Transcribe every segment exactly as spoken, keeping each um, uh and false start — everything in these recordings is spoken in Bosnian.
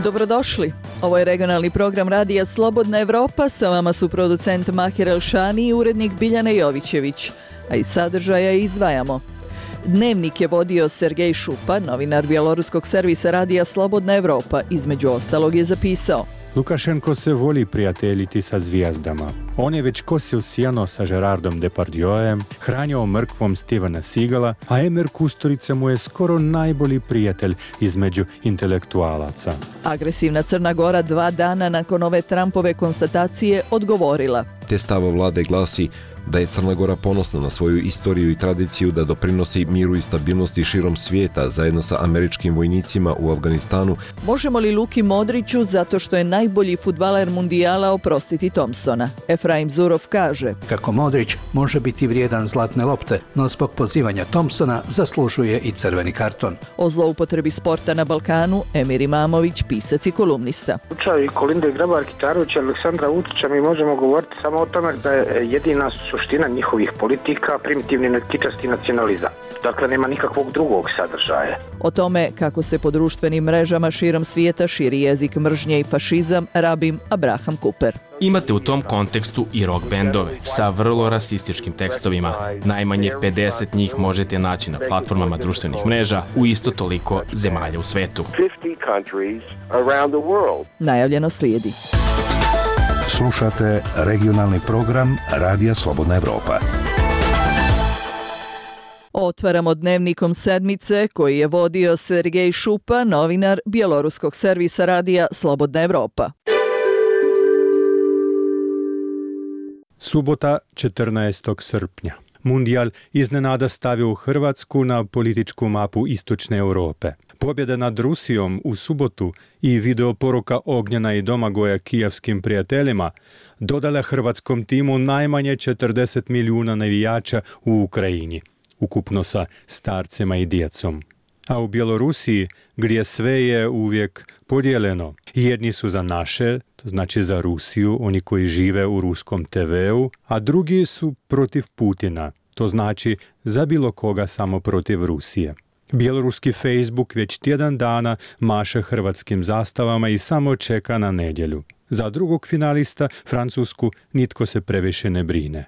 Dobrodošli. Ovo je regionalni program radija Slobodna Evropa. Sa vama su producent Mahir Elšani i urednik Biljana Jovićević. A iz sadržaja izdvajamo. Dnevnik je vodio Sergej Šupa, novinar bjeloruskog servisa radija Slobodna Evropa. Između ostalog je zapisao: Lukašenko se voli prijateljiti sa zvijezdama. On je već kosio sjano sa Gerardom Depardieuem, hranjao mrkvom Stevena Seagala, a Emer Kusturica mu je skoro najbolji prijatelj između intelektualaca. Agresivna Crna Gora dva dana nakon ove Trumpove konstatacije odgovorila. Te stavo vlade glasi da je Crna Gora ponosna na svoju istoriju i tradiciju da doprinosi miru i stabilnosti širom svijeta zajedno sa američkim vojnicima u Afganistanu. Možemo li Luki Modriću zato što je najbolji fudbaler mundijala oprostiti Thompsona? Efraim Zurov kaže: kako Modrić može biti vrijedan zlatne lopte, no zbog pozivanja Thompsona zaslužuje i crveni karton. O zloupotrebi sporta na Balkanu Emir Imamović, pisac i kolumnista. U slučaju Kolinde Grabar-Kitarovića i Aleksandra Vučića mi možemo govoriti samo o tome da je jedina suština njihovih politika primitivni nekičasti nacionalizam. Dakle, nema nikakvog drugog sadržaja. O tome kako se po društvenim mrežama širom svijeta širi jezik mržnje i fašizam, rabim Abraham Kuper. Imate u tom kontekstu i rock bendove sa vrlo rasističkim tekstovima. Najmanje pedeset njih možete naći na platformama društvenih mreža u isto toliko zemalja u svetu. Najavljeno slijedi. Slušate regionalni program Radija Slobodna Evropa. Otvaramo dnevnikom sedmice koji je vodio Sergej Šupa, novinar bjeloruskog servisa radija Slobodna Evropa. Subota, četrnaestog srpnja. Mundijal iznenada stavio Hrvatsku na političku mapu Istočne Europe. Pobjeda nad Rusijom u subotu i videoporuka Ognjena i Domagoja kijevskim prijateljima dodala hrvatskom timu najmanje četrdeset milijuna navijača u Ukrajini, ukupno sa starcima i djecom. A u Bjelorusiji, gdje sve je uvijek podijeljeno, jedni su za naše, to znači za Rusiju, oni koji žive u ruskom te veu, a drugi su protiv Putina, to znači za bilo koga samo protiv Rusije. Bjeloruski Facebook već tjedan dana maše hrvatskim zastavama i samo čeka na nedjelju. Za drugog finalista, Francusku, nitko se previše ne brine.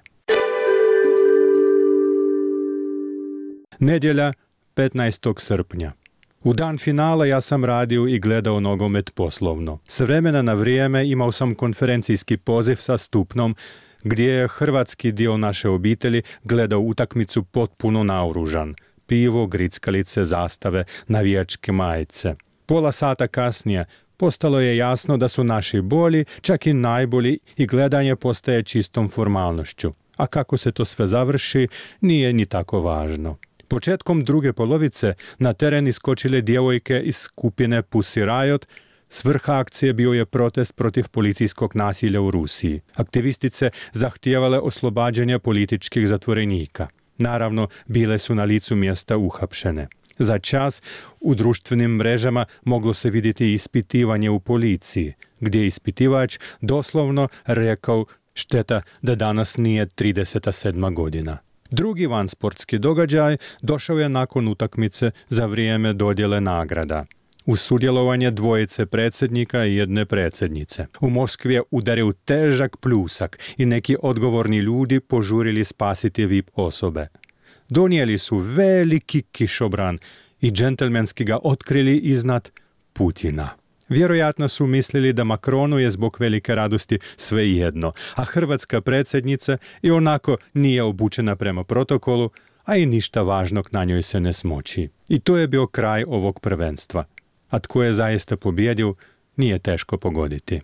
Nedjelja, petnaestog srpnja. U dan finala ja sam radio i gledao nogomet poslovno. S vremena na vrijeme imao sam konferencijski poziv sa Stupnom, gdje je hrvatski dio naše obitelji gledao utakmicu potpuno naoružan. Pivo, grickalice, zastave, navijačke majice. Pola sata kasnije postalo je jasno da su naši bolji, čak i najbolji, i gledanje postaje čistom formalnošću. A kako se to sve završi, nije ni tako važno. Početkom druge polovice na teren iskočile djevojke iz skupine Pussy Riot. Svrha akcije bio je protest protiv policijskog nasilja u Rusiji. Aktivistice zahtijevale oslobađanje političkih zatvorenika. Naravno, bile su na licu mjesta uhapšene. Za čas u društvenim mrežama moglo se vidjeti ispitivanje u policiji, gdje je ispitivač doslovno rekao: šteta da danas nije trideset sedma godina. Drugi vansportski događaj došao je nakon utakmice za vrijeme dodjele nagrada. Uz sudjelovanje dvojice predsjednika i jedne predsjednice. U Moskvi je udario težak pljusak i neki odgovorni ljudi požurili spasiti V I P osobe. Donijeli su veliki kišobran i džentelmenski ga otkrili iznad Putina. Vjerojatno su mislili da Macronu je zbog velike radosti svejedno, a hrvatska predsjednica i onako nije obučena prema protokolu, a i ništa važnog na njoj se ne smoči. I to je bio kraj ovog prvenstva. A tko je zaista pobjedio, nije teško pogoditi.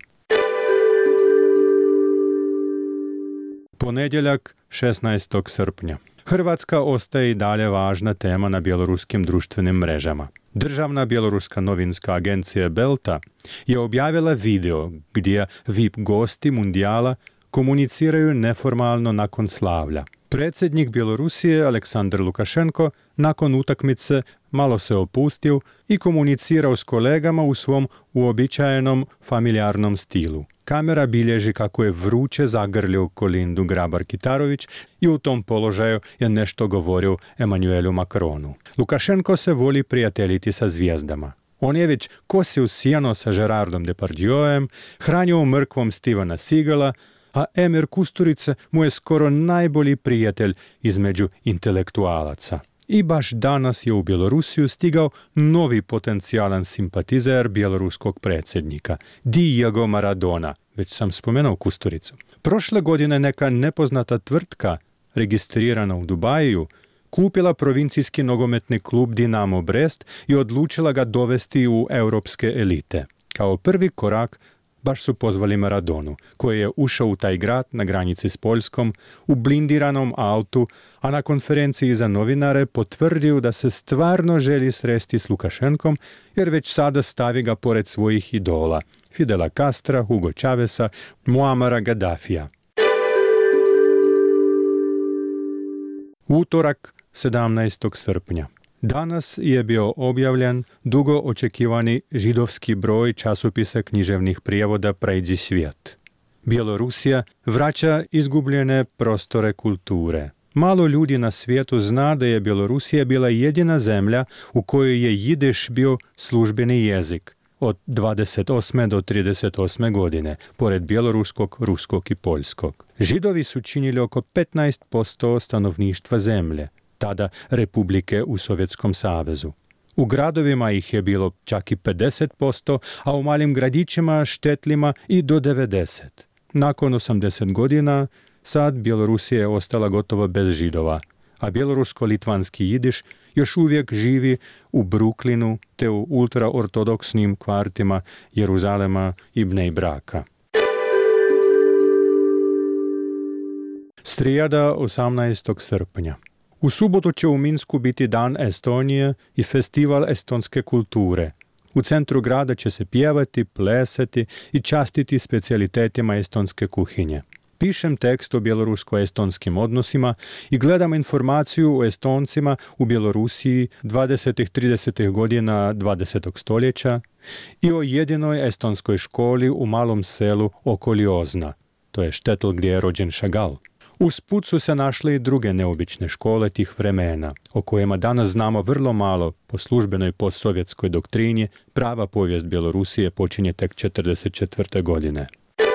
Ponedjeljak, šesnaestog srpnja. Hrvatska ostaje i dalje važna tema na bjeloruskim društvenim mrežama. Državna bjeloruska novinska agencija Belta je objavila video gdje V I P gosti mundijala komuniciraju neformalno nakon slavlja. Predsjednik Bjelorusije Aleksandar Lukašenko nakon utakmice malo se opustio i komunicirao s kolegama u svom uobičajenom familijarnom stilu. Kamera bilježi kako je vruće zagrlio Kolindu Grabar-Kitarović i u tom položaju je nešto govorio Emmanuelu Macronu. Lukašenko se voli prijateljiti sa zvijezdama. On je već kosio sjeno sa Gerardom Depardieuem, hranio mrkvom Stevena Seagala, a Emir Kusturica mu je skoro najbolji prijatelj između intelektualaca. I baš danas je u Bjelorusiju stigao novi potencijalan simpatizer bjeloruskog predsjednika, Diego Maradona. Već sam spomenuo Kusturicu. Prošle godine neka nepoznata tvrtka, registrirana u Dubaju, kupila provincijski nogometni klub Dinamo Brest i odlučila ga dovesti u europske elite. Kao prvi korak baš su pozvali Maradonu, koji je ušao u taj grad na granici s Poljskom u blindiranom autu, a na konferenciji za novinare potvrdio da se stvarno želi sresti s Lukašenkom, jer već sada stavi ga pored svojih idola, Fidela Castra, Hugo Chaveza, Muamara Gaddafija. Utorak, sedamnaestog srpnja. Danas je bio objavljen dugo očekivani židovski broj časopisa književnih prijevoda Prejdi svijet. Bjelorusija vraća izgubljene prostore kulture. Malo ljudi na svijetu zna da je Bjelorusija bila jedina zemlja u kojoj je jidiš bio službeni jezik od dvadeset osme do trideset osme godine, pored bjeloruskog, ruskog i poljskog. Židovi su činili oko petnaest posto stanovništva zemlje, tada republike u Sovjetskom savezu. U gradovima ih je bilo čak i pedeset posto, a u malim gradićima štetlima i do devedeset. Nakon osamdeset godina, sad Bjelorusija je ostala gotovo bez Židova, a bjelorusko-litvanski jidiš još uvijek živi u Brooklynu te u ultraortodoksnim kvartima Jeruzalema i Bnej Braka. Srijeda, osamnaestog srpnja. U subotu će u Minsku biti Dan Estonije i festival estonske kulture. U centru grada će se pjevati, plesati i častiti specijalitetima estonske kuhinje. Pišem tekst o bjelorusko-estonskim odnosima i gledam informaciju o Estoncima u Bjelorusiji dvadesetih tridesetih godina dvadesetog stoljeća i o jedinoj estonskoj školi u malom selu oko Liozna. To je štetl gdje je rođen Chagall. Usput su se našle i druge neobične škole tih vremena, o kojima danas znamo vrlo malo po službenoj postsovjetskoj doktrini. Prava povijest Bjelorusije počinje tek četrdeset četvrte godine.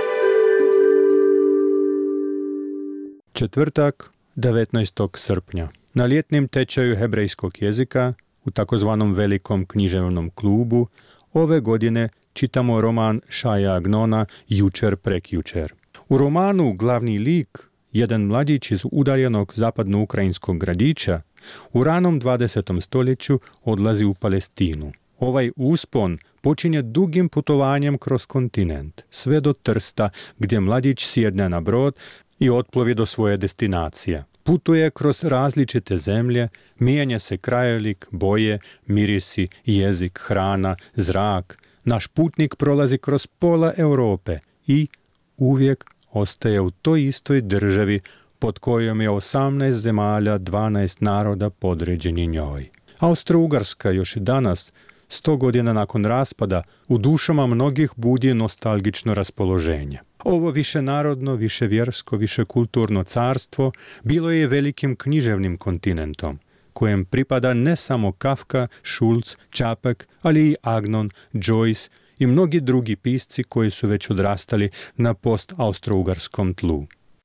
Četvrtak, devetnaestog srpnja. Na ljetnim tečaju hebrejskog jezika u takozvanom velikom književnom klubu ove godine čitamo roman Šaja Agnona Jučer prekjučer. U romanu glavni lik, jedan mladić iz udaljenog zapadno-ukrajinskog gradića, u ranom dvadesetom stoljeću odlazi u Palestinu. Ovaj uspon počinje dugim putovanjem kroz kontinent, sve do Trsta, gdje mladić sjedne na brod i otplovi do svoje destinacije. Putuje kroz različite zemlje, mijenja se krajolik, boje, mirisi, jezik, hrana, zrak. Naš putnik prolazi kroz pola Europe i uvijek ostaje u toj istoj državi pod kojom je osamnaest zemalja, dvanaest naroda podređeni njoj. Austro-Ugarska još i danas, sto godina nakon raspada, u dušama mnogih budi nostalgično raspoloženje. Ovo višenarodno, viševjersko, višekulturno carstvo bilo je velikim književnim kontinentom, kojem pripada ne samo Kafka, Schulz, Čapek, ali i Agnon, Joyce i mnogi drugi pisci koji su već odrastali na post-austro-ugarskom tlu.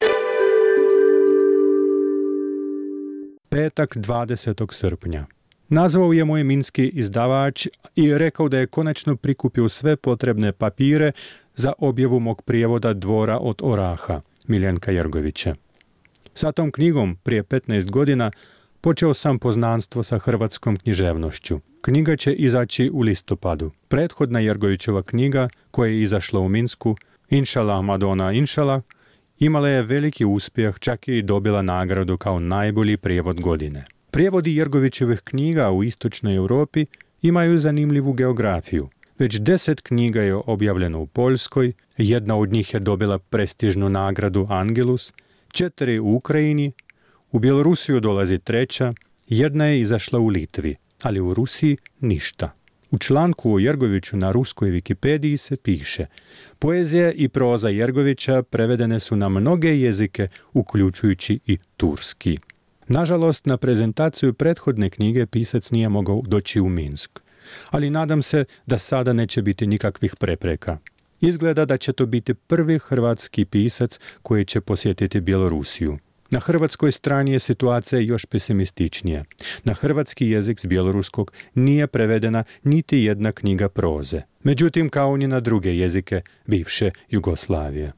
Petak, dvadesetog srpnja. Nazvao je moj minski izdavač i rekao da je konačno prikupio sve potrebne papire za objavu mog prijevoda Dvora od Oraha, Miljenka Jergovića. Sa tom knjigom, prije petnaest godina, počeo sam poznanstvo sa hrvatskom književnošću. Knjiga će izaći u listopadu. Prethodna Jergovićeva knjiga, koja je izašla u Minsku, Inšala Madona Inšala, imala je veliki uspjeh, čak je i dobila nagradu kao najbolji prijevod godine. Prijevodi Jergovićevih knjiga u istočnoj Europi imaju zanimljivu geografiju. Već deset knjiga je objavljeno u Poljskoj, jedna od njih je dobila prestižnu nagradu Angelus, četiri u Ukrajini, u Bjelorusiju dolazi treća, jedna je izašla u Litvi, ali u Rusiji ništa. U članku o Jergoviću na ruskoj Wikipediji se piše: poezija i proza Jergovića prevedene su na mnoge jezike, uključujući i turski. Nažalost, na prezentaciju prethodne knjige pisac nije mogao doći u Minsk. ali nadam se da sada neće biti nikakvih prepreka. Izgleda da će to biti prvi hrvatski pisac koji će posjetiti Bjelorusiju. Na hrvatskoj strani je situacija još pesimističnija. Na hrvatski jezik s bjeloruskog nije prevedena niti jedna knjiga proze. Međutim, kao ni na druge jezike bivše Jugoslavije.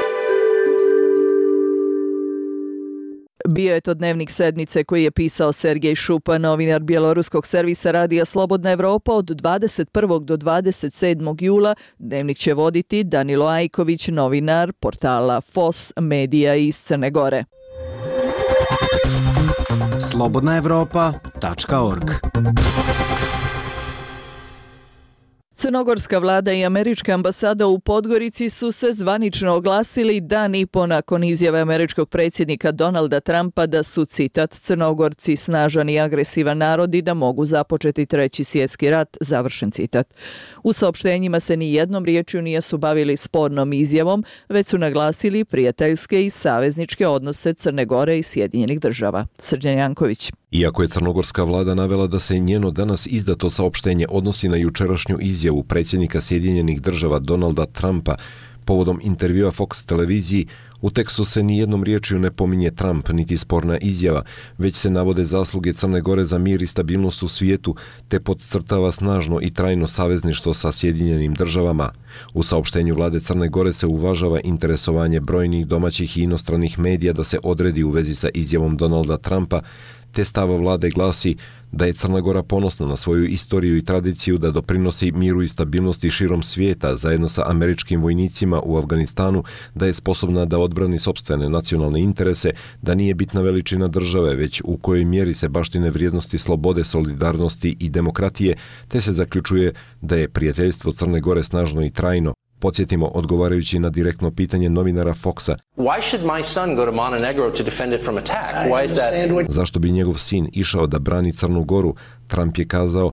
Bio je to dnevnik sedmice koji je pisao Sergej Šupa, novinar bjeloruskog servisa Radija Slobodna Evropa od dvadeset prvog do dvadeset sedmog jula. Dnevnik će voditi Danilo Ajković, novinar portala F O S Medija iz Crne Gore. slobodna evropa tačka org. Crnogorska vlada i američka ambasada u Podgorici su se zvanično oglasili dan i po nakon izjave američkog predsjednika Donalda Trumpa da su, citat, Crnogorci snažan i agresivan narod i da mogu započeti treći svjetski rat, završen citat. U saopštenjima se ni jednom riječju nisu bavili spornom izjavom, već su naglasili prijateljske i savezničke odnose Crne Gore i Sjedinjenih država. Srđan Janković. Iako je crnogorska vlada navela da se njeno danas izdato saopštenje odnosi na jučerašnju izjavu predsjednika Sjedinjenih država Donalda Trumpa povodom intervjua Fox televiziji, u tekstu se ni jednom riječju ne pominje Trump niti sporna izjava, već se navode zasluge Crne Gore za mir i stabilnost u svijetu, te podcrtava snažno i trajno savezništvo sa Sjedinjenim državama. U saopštenju vlade Crne Gore se uvažava interesovanje brojnih domaćih i inostranih medija da se odredi u vezi sa izjavom Donalda Trumpa, te stav vlade glasi da je Crna Gora ponosna na svoju istoriju i tradiciju da doprinosi miru i stabilnosti širom svijeta zajedno sa američkim vojnicima u Afganistanu, da je sposobna da odbrani sopstvene nacionalne interese, da nije bitna veličina države, već u kojoj mjeri se baštine vrijednosti slobode, solidarnosti i demokratije, te se zaključuje da je prijateljstvo Crne Gore snažno i trajno. Podsjetimo, odgovarajući na direktno pitanje novinara Foxa, zašto bi njegov sin išao da brani Crnu Goru, Trump je kazao,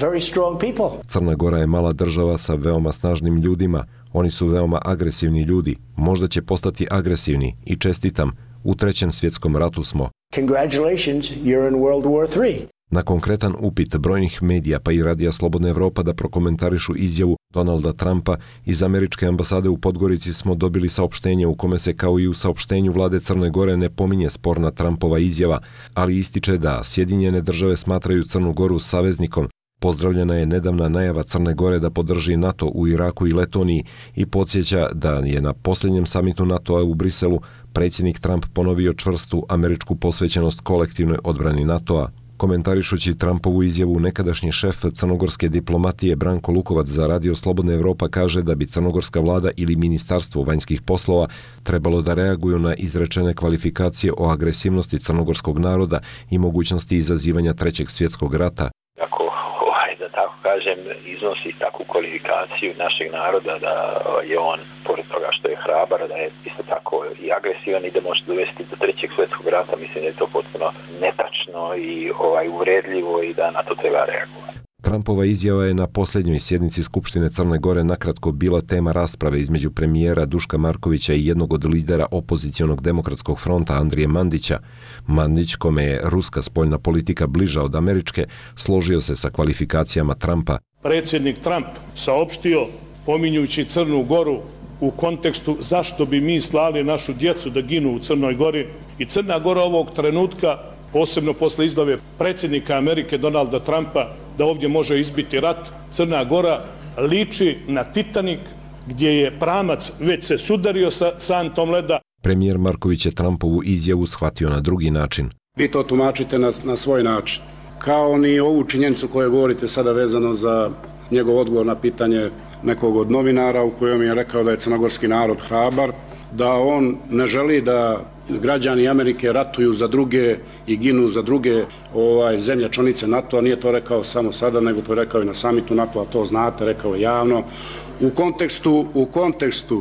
Crna Gora je mala država sa veoma snažnim ljudima, oni su veoma agresivni ljudi, možda će postati agresivni i čestitam, u trećem svjetskom ratu smo. Congratulations, you're in World War three. Na konkretan upit brojnih medija pa i Radija Slobodna Evropa da prokomentarišu izjavu Donalda Trumpa, iz američke ambasade u Podgorici smo dobili saopštenje u kome se kao i u saopštenju vlade Crne Gore ne pominje sporna Trumpova izjava, ali ističe da Sjedinjene države smatraju Crnu Goru saveznikom. Pozdravljena je nedavna najava Crne Gore da podrži NATO u Iraku i Letoniji i podsjeća da je na posljednjem samitu NATO-a u Briselu predsjednik Trump ponovio čvrstu američku posvećenost kolektivnoj odbrani NATO-a. Komentarišući Trumpovu izjavu, nekadašnji šef crnogorske diplomatije Branko Lukovac za Radio Slobodna Evropa kaže da bi crnogorska vlada ili ministarstvo vanjskih poslova trebalo da reaguju na izrečene kvalifikacije o agresivnosti crnogorskog naroda i mogućnosti izazivanja trećeg svjetskog rata. Ako, ovaj, da tako kažem, iznosi takvu kvalifikaciju našeg naroda da je on, pored toga što je hrabar, da je isto tako i agresivan i da može dovesti do trećeg svjetskog rata, mislim da je to potpuno netačno i ovaj uvredljivo i da na to treba reagovati. Trumpova izjava je na posljednjoj sjednici Skupštine Crne Gore nakratko bila tema rasprave između premijera Duška Markovića i jednog od lidera opozicionog demokratskog fronta Andrije Mandića. Mandić, kome je ruska spoljna politika bliža od američke, složio se sa kvalifikacijama Trumpa. Predsjednik Trump saopštio, pominjući Crnu Goru u kontekstu zašto bi mi slali našu djecu da ginu u Crnoj Gori, i Crna Gora ovog trenutka, posebno posle izjave predsjednika Amerike Donalda Trumpa da ovdje može izbiti rat, Crna Gora liči na Titanik gdje je pramac već se sudario sa santom leda. Premijer Marković je Trumpovu izjavu shvatio na drugi način. Vi to tumačite na, na svoj način. Kao ni ovu činjenicu koju govorite sada vezano za njegov odgovor na pitanje nekog od novinara u kojem je rekao da je crnogorski narod hrabar, da on ne želi da građani Amerike ratuju za druge i ginu za druge ovaj, zemlje članice NATO-a. Nije to rekao samo sada, nego to rekao i na samitu NATO-a, to znate, rekao je javno. U kontekstu, u kontekstu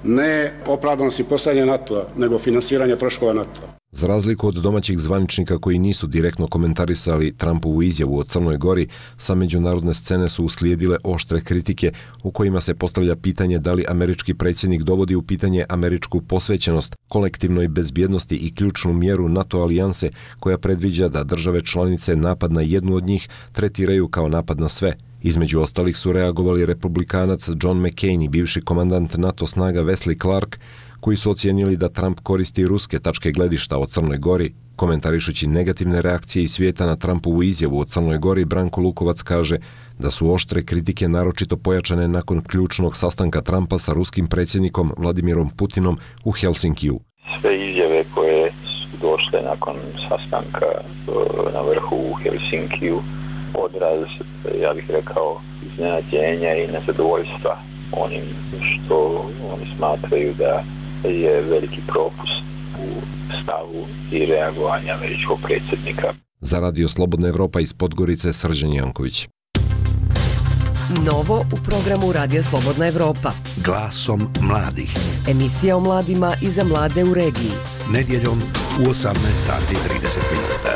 ne opravdanosti postojanja NATO-a, nego finansiranja troškova NATO-a. Za razliku od domaćih zvaničnika koji nisu direktno komentarisali Trumpovu izjavu o Crnoj Gori, sa međunarodne scene su uslijedile oštre kritike u kojima se postavlja pitanje da li američki predsjednik dovodi u pitanje američku posvećenost kolektivnoj bezbjednosti i ključnu mjeru NATO alijanse koja predviđa da države članice napad na jednu od njih tretiraju kao napad na sve. Između ostalih su reagovali republikanac John McCain i bivši komandant NATO snaga Wesley Clark, koji su ocijenili da Trump koristi ruske tačke gledišta o Crnoj Gori. Komentarišući negativne reakcije iz svijeta na Trumpovu izjavu o Crnoj Gori, Branko Lukovac kaže da su oštre kritike naročito pojačane nakon ključnog sastanka Trumpa sa ruskim predsjednikom Vladimirom Putinom u Helsinkiju. Sve izjave koje su došle nakon sastanka na vrhu u Helsinkiju odraz, ja bih rekao, iznenađenja i nezadovoljstva onim što oni smatraju da je veliki propust u stavu i reagovanju američkog predsjednika. Za Radio Slobodna Evropa iz Podgorice, Srđan Janković. Novo u programu Radija Slobodna Evropa. Glasom mladih. Emisija o mladima i za mlade u regiji. Nedjeljom u osamnaest sati i trideset minuta.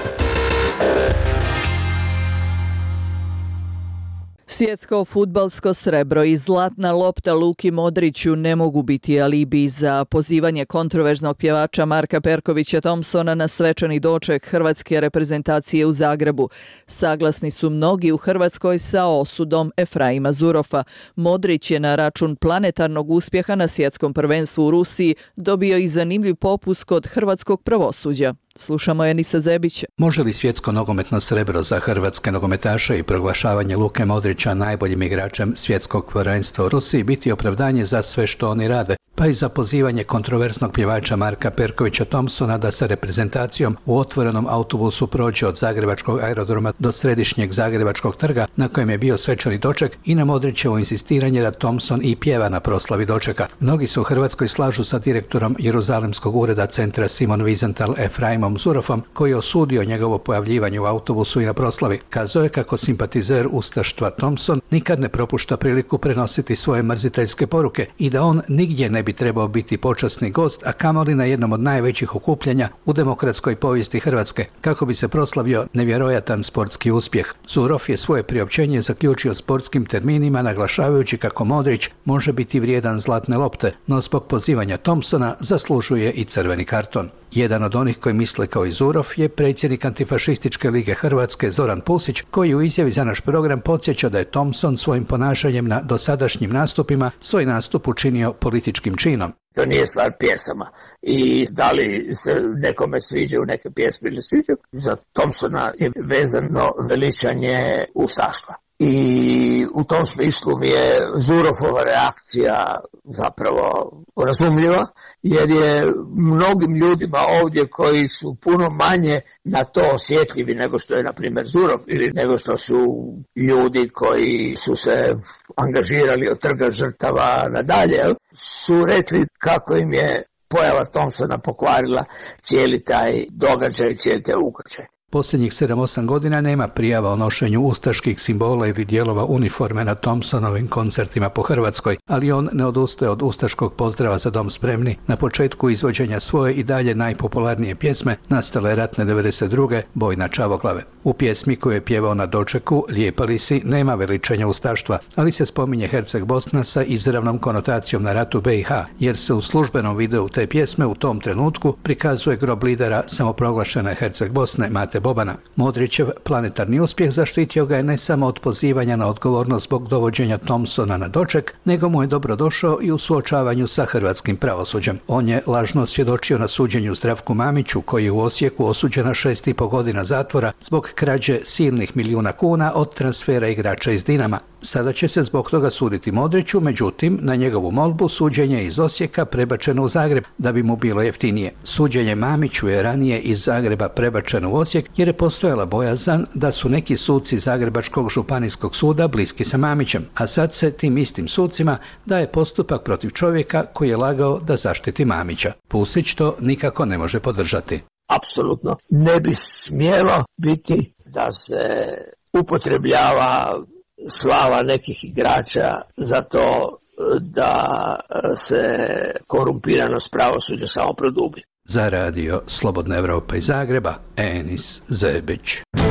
Svjetsko fudbalsko srebro i zlatna lopta Luki Modriću ne mogu biti alibi za pozivanje kontroverznog pjevača Marka Perkovića Thompsona na svečani doček hrvatske reprezentacije u Zagrebu. Saglasni su mnogi u Hrvatskoj sa osudom Efraima Zurofa. Modrić je na račun planetarnog uspjeha na svjetskom prvenstvu u Rusiji dobio i zanimljiv popust kod hrvatskog pravosuđa. Slušamo Enisa Zebića. Može li svjetsko nogometno srebro za hrvatske nogometaše i proglašavanje Luke Modrića najboljim igračem svjetskog prvenstva u Rusiji biti opravdanje za sve što oni rade, pa i za pozivanje kontroverznog pjevača Marka Perkovića Thompsona da sa reprezentacijom u otvorenom autobusu prođe od zagrebačkog aerodroma do središnjeg zagrebačkog trga na kojem je bio svečani doček i na Modrićevo insistiranje da Thompson i pjeva na proslavi dočeka. Mnogi se u Hrvatskoj slažu sa direktorom Jeruzalemskog ureda centra Simon Wiesenthal Efraimom Zurofom, koji je osudio njegovo pojavljivanje u autobusu i na proslavi. Kazao je kako simpatizer ustaštva Thompson nikad ne propušta priliku prenositi svoje mrziteljske poruke i da on nigdje ne bi trebao biti počasni gost, a kamoli na jednom od najvećih okupljanja u demokratskoj povijesti Hrvatske, kako bi se proslavio nevjerojatan sportski uspjeh. Zurov je svoje priopćenje zaključio sportskim terminima, naglašavajući kako Modrić može biti vrijedan zlatne lopte, no zbog pozivanja Thompsona zaslužuje i crveni karton. Jedan od onih koji misle kao i Zurov je predsjednik Antifašističke lige Hrvatske Zoran Pusić, koji u izjavi za naš program podsjeća da je Thompson svojim ponašanjem na dosadašnjim nastupima svoj nastup učinio političkim činom. To nije stvar pjesama i da li se nekome sviđaju neke pjesme ili sviđaju. Za Thompsona je vezano veličanje ustaštva. I u tom smislu mi je Zurofova reakcija zapravo razumljiva, jer je mnogim ljudima ovdje koji su puno manje na to osjetljivi nego što je na primjer Zurov ili nego što su ljudi koji su se angažirali od trga žrtava nadalje, su rekli kako im je pojava Thompsona pokvarila cijeli taj događaj, cijeli taj ukrčaj. Posljednjih sedam osam godina nema prijava o nošenju ustaških simbola ili dijelova uniforme na Thompsonovim koncertima po Hrvatskoj, ali on ne odustaje od ustaškog pozdrava Za dom spremni na početku izvođenja svoje i dalje najpopularnije pjesme, nastale ratne devedeset druge Boj na Čavoglave. U pjesmi koju je pjevao na dočeku Lijepa li si nema veličanja ustaštva, ali se spominje Herceg Bosna sa izravnom konotacijom na ratu B i H, jer se u službenom videu te pjesme u tom trenutku prikazuje grob lidera samoproglašene Herceg Bosne Mate Bobana. Modrićev planetarni uspjeh zaštitio ga je ne samo od pozivanja na odgovornost zbog dovođenja Thompsona na doček, nego mu je dobro došao i u suočavanju sa hrvatskim pravosuđem. On je lažno svjedočio na suđenju Zdravku Mamiću, koji je u Osijeku osuđen na šest i po godina zatvora zbog krađe silnih milijuna kuna od transfera igrača iz Dinama. Sada će se zbog toga suditi Modriću, međutim, na njegovu molbu suđenje iz Osijeka prebačeno u Zagreb da bi mu bilo jeftinije. Suđenje Mamiću je ranije iz Zagreba prebačeno u Osijek jer je postojala bojazan da su neki suci Zagrebačkog županijskog suda bliski sa Mamićem, a sad se tim istim sucima daje postupak protiv čovjeka koji je lagao da zaštiti Mamića. Pusić to nikako ne može podržati. Apsolutno ne bi smjelo biti da se upotrebljava slava nekih igrača za to da se korumpiranost pravosuđa samo produbi. Za Radio Slobodna Evropa iz Zagreba, Enis Zebić.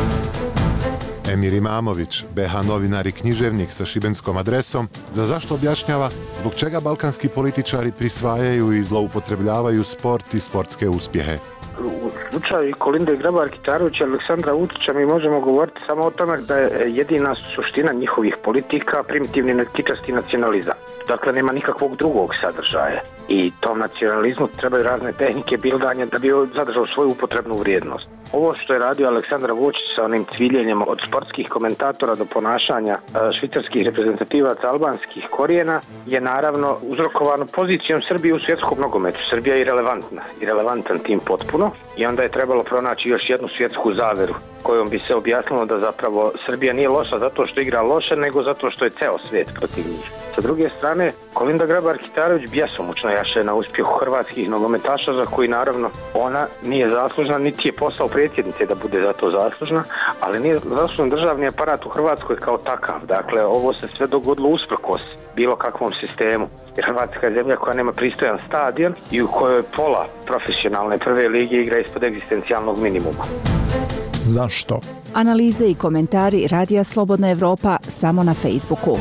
Emir Imamović, be ha novinar i književnik sa šibenskom adresom, za zašto objašnjava zbog čega balkanski političari prisvajaju i zloupotrebljavaju sport i sportske uspjehe. u slučaju Kolinde Grabar-Kitarovića i Aleksandra Vučića mi možemo govoriti samo o tome da je jedina suština njihovih politika primitivni netičasti nacionalizam. Dakle, nema nikakvog drugog sadržaja. I tom nacionalizmu trebaju razne tehnike bildanja da bi zadržao svoju upotrebnu vrijednost. Ovo što je radio Aleksandar Vučić sa onim cviljenjem od sportskih komentatora do ponašanja švicarskih reprezentativaca albanskih korijena je naravno uzrokovano pozicijom Srbije u svjetskom nogometu. Srbija je irelevantna, irelevantan tim potpuno i onda je trebalo pronaći još jednu svjetsku zaveru kojom bi se objasnilo da zapravo Srbija nije loša zato što igra loše, nego zato što je ceo svijet protiv njih. Sa druge strane, Kolinda Grabar-Kitarović bjesomučno jaše na uspjehu hrvatskih nogometaša za koji naravno ona nije zaslužna, niti je posao predsjednice da bude za to zaslužna, ali nije zaslužan državni aparat u Hrvatskoj kao takav. Dakle, ovo se sve dogodilo usprkos bilo kakvom sistemu. Jer Hrvatska je zemlja koja nema pristojan stadion i u kojoj pola profesionalne prve lige igra ispod egzistencijalnog minimuma. Zašto? Analize i komentari Radija Slobodna Evropa samo na Facebooku.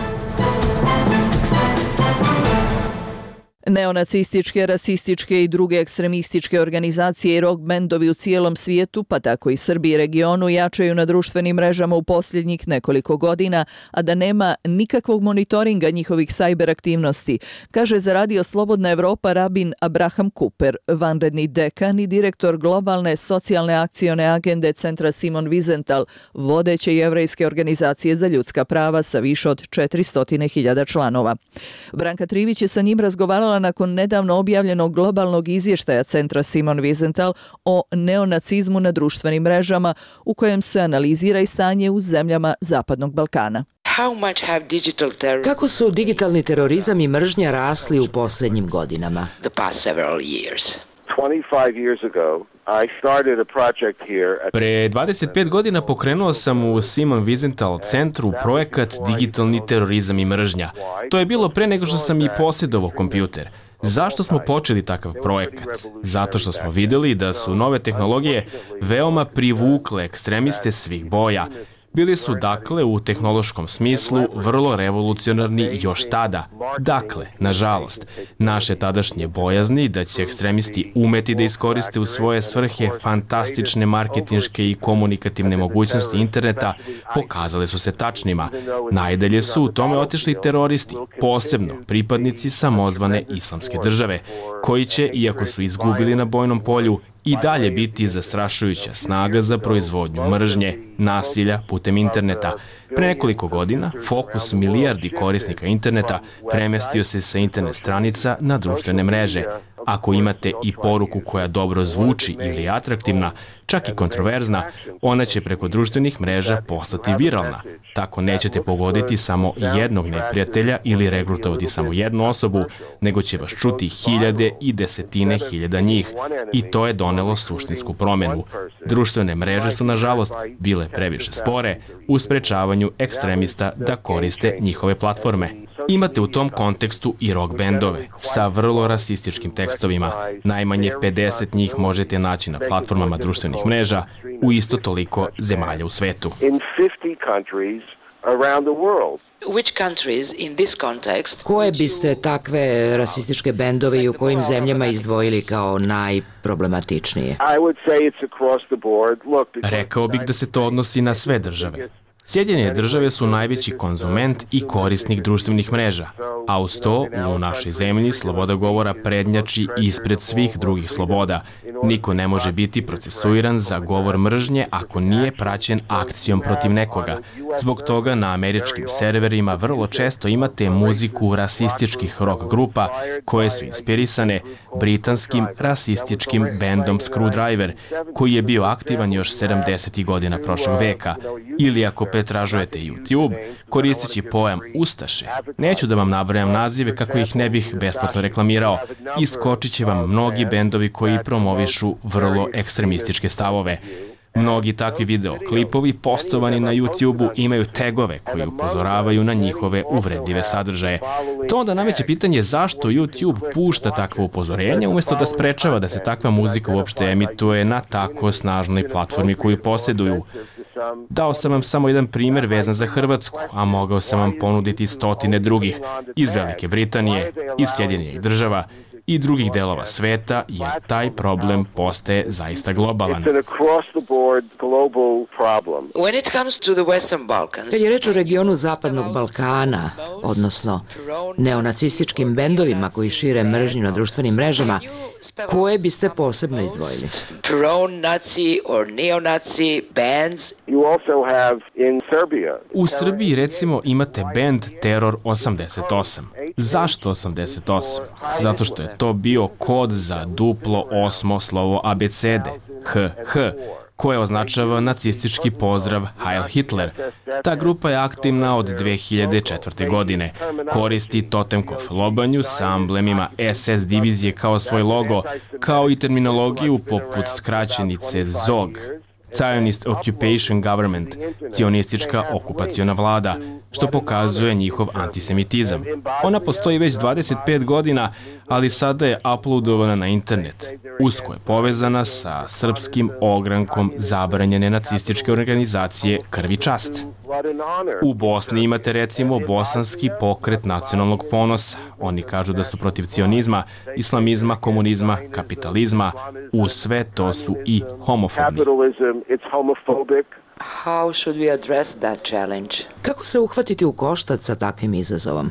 Neonacističke, rasističke i druge ekstremističke organizacije i rock bendovi u cijelom svijetu, pa tako i Srbiji i regionu, jačaju na društvenim mrežama u posljednjih nekoliko godina, a da nema nikakvog monitoringa njihovih cyber aktivnosti, kaže za Radio Slobodna Evropa rabin Abraham Cooper, vanredni dekan i direktor globalne socijalne akcione agende Centra Simon Wiesenthal, vodeće jevrejske organizacije za ljudska prava sa više od četiristo hiljada članova. Branka Trivić je sa njim razgovarala nakon nedavno objavljenog globalnog izvještaja Centra Simon Wiesenthal o neonacizmu na društvenim mrežama, u kojem se analizira i stanje u zemljama Zapadnog Balkana. Kako su digitalni terorizam i mržnja rasli u posljednjim godinama? Pre dvadeset pet godina pokrenuo sam u Simon Wiesenthal centru projekat Digitalni terorizam i mržnja. To je bilo pre nego što sam i posjedovao kompjuter. Zašto smo počeli takav projekat? Zato što smo vidjeli da su nove tehnologije veoma privukle ekstremiste svih boja. Bili su, dakle, u tehnološkom smislu vrlo revolucionarni još tada. Dakle, nažalost, naše tadašnje bojazni da će ekstremisti umeti da iskoriste u svoje svrhe fantastične marketinške i komunikativne mogućnosti interneta pokazale su se tačnima. Najdalje su u tome otišli teroristi, posebno pripadnici samozvane islamske države, koji će, iako su izgubili na bojnom polju, i dalje biti zastrašujuća snaga za proizvodnju mržnje, nasilja putem interneta. Pre nekoliko godina fokus milijardi korisnika interneta premestio se sa internet stranica na društvene mreže. Ako imate i poruku koja dobro zvuči ili je atraktivna, čak i kontroverzna, ona će preko društvenih mreža postati viralna. Tako nećete pogoditi samo jednog neprijatelja ili regrutovati samo jednu osobu, nego će vas čuti hiljade i desetine hiljada njih. I to je donelo suštinsku promjenu. Društvene mreže su, nažalost, bile previše spore u sprečavanju ekstremista da koriste njihove platforme. Imate u tom kontekstu i rock bendove sa vrlo rasističkim tekstovima. Najmanje pedeset njih možete naći na platformama društvenih mreža u isto toliko zemalja u svetu. Koje biste takve rasističke bendove i u kojim zemljama izdvojili kao najproblematičnije? Rekao bih da se to odnosi na sve države. Sjedinjene države su najveći konzument i korisnik društvenih mreža, a uz to u našoj zemlji sloboda govora prednjači ispred svih drugih sloboda. Niko ne može biti procesuiran za govor mržnje ako nije praćen akcijom protiv nekoga. Zbog toga na američkim serverima vrlo često imate muziku rasističkih rock grupa koje su inspirisane britanskim rasističkim bendom Screwdriver, koji je bio aktivan još sedamdesetih godina prošlog veka. Ili ako pretražujete YouTube, koristeći pojam Ustaše, neću da vam nabrajam nazive kako ih ne bih besplatno reklamirao, iskočit će vam mnogi bendovi koji promovišu vrlo ekstremističke stavove. Mnogi takvi videoklipovi postovani na YouTube-u imaju tegove koji upozoravaju na njihove uvredljive sadržaje. To onda nameće pitanje zašto YouTube pušta takve upozorenja umjesto da sprečava da se takva muzika uopšte emituje na tako snažnoj platformi koju posjeduju. Dao sam vam samo jedan primjer vezan za Hrvatsku, a mogao sam vam ponuditi stotine drugih iz Velike Britanije, iz Sjedinjenih država. i drugih delova sveta, jer taj problem postaje zaista globalan. Kad je reč o regionu Zapadnog Balkana, odnosno neonacističkim bendovima koji šire mržnju na društvenim mrežama, koje biste posebno izdvojili? Pro-Nazi or neo-Nazi bands. U Srbiji, recimo, imate bend Teror osamdeset osam. Zašto osamdeset osam? Zato što je to bio kod za duplo osmo slovo abecede, H H, koje označava nacistički pozdrav Heil Hitler. Ta grupa je aktivna od dve hiljade četvrte. godine. Koristi Totemkov lobanju sa amblemima S S divizije kao svoj logo, kao i terminologiju poput skraćenice Z O G, Zionist Occupation Government, cionistička okupaciona vlada, što pokazuje njihov antisemitizam. Ona postoji već dvadeset pet godina, ali sada je uploadovana na internet. Usko je povezana sa srpskim ogrankom zabranjene nacističke organizacije Krv i čast. U Bosni imate recimo Bosanski pokret nacionalnog ponosa. Oni kažu da su protiv cionizma, islamizma, komunizma, kapitalizma. U sve to su i homofobni. How should we address that challenge? Kako se uhvatiti u koštac sa takvim izazovom?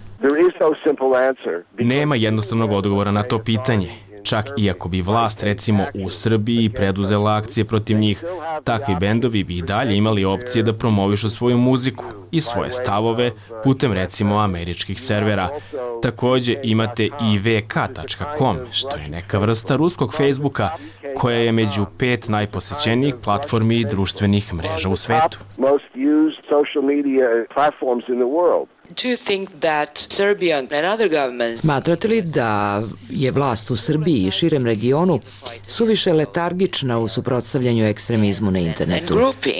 Nema jednostavnog odgovora na to pitanje. Čak i ako bi vlast, recimo, u Srbiji preduzela akcije protiv njih, takvi bendovi bi i dalje imali opcije da promovišu svoju muziku i svoje stavove putem, recimo, američkih servera. Takođe imate i v k tačka com, što je neka vrsta ruskog Facebooka, koja je među pet najposećenijih platformi i društvenih mreža u svetu. Do you think that Serbia and other governments... Smatrate li da je vlast u Srbiji i širem regionu suviše letargična u suprotstavljanju ekstremizmu na internetu?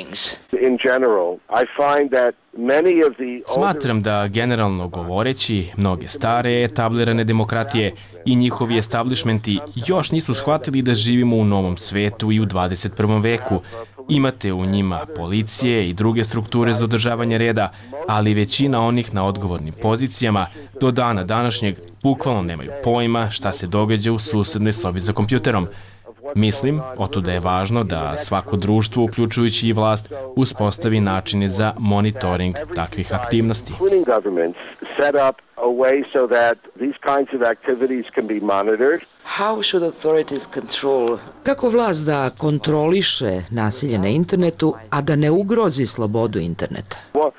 Smatram da, generalno govoreći, mnoge stare etablirane demokratije i njihovi establishmenti još nisu shvatili da živimo u novom svetu i u dvadeset prvom veku. Imate u njima policije i druge strukture za održavanje reda, ali većina onih na odgovornim pozicijama do dana današnjeg bukvalno nemaju pojma šta se događa u susednoj sobi za kompjuterom. Mislim, otuda je važno da svako društvo, uključujući i vlast, uspostavi načine za monitoring takvih aktivnosti. How should authorities control? Kako vlast da kontroliše nasilje na internetu, a da ne ugrozi slobodu interneta?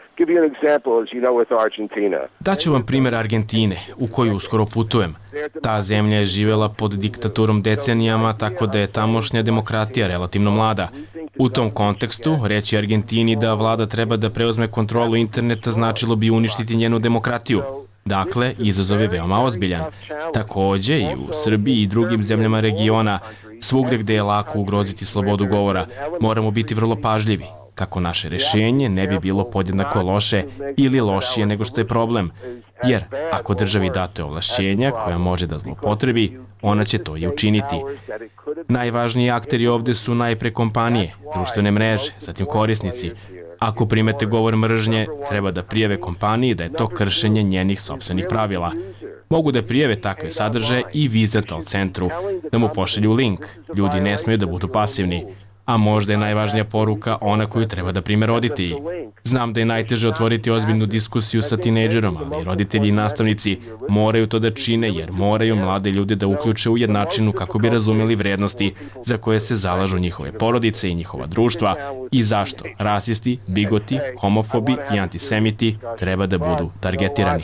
Daću vam primjer Argentine, u koju uskoro putujem. Ta zemlja je živela pod diktaturom decenijama, tako da je tamošnja demokratija relativno mlada. U tom kontekstu, reći Argentini da vlada treba da preuzme kontrolu interneta značilo bi uništiti njenu demokratiju. Dakle, izazov je veoma ozbiljan. Takođe, i u Srbiji i drugim zemljama regiona, svugde gde je lako ugroziti slobodu govora, moramo biti vrlo pažljivi, kako naše rešenje ne bi bilo podjednako loše ili lošije nego što je problem. Jer, ako državi date ovlašćenja koja može da zlopotrebi, ona će to i učiniti. Najvažniji akteri ovde su najpre kompanije, društvene mreže, zatim korisnici. Ako primete govor mržnje, treba da prijave kompaniji da je to kršenje njenih sopstvenih pravila. Mogu da prijave takve sadržaje i Vizetal centru, da mu pošalju link. Ljudi ne smeju da budu pasivni. A možda je najvažnija poruka ona koju treba da prime roditelji. Znam da je najteže otvoriti ozbiljnu diskusiju sa tinejdžerom, ali roditelji i nastavnici moraju to da čine jer moraju mlade ljude da uključe u jednačinu kako bi razumeli vrednosti za koje se zalažu njihove porodice i njihova društva i zašto rasisti, bigoti, homofobi i antisemiti treba da budu targetirani.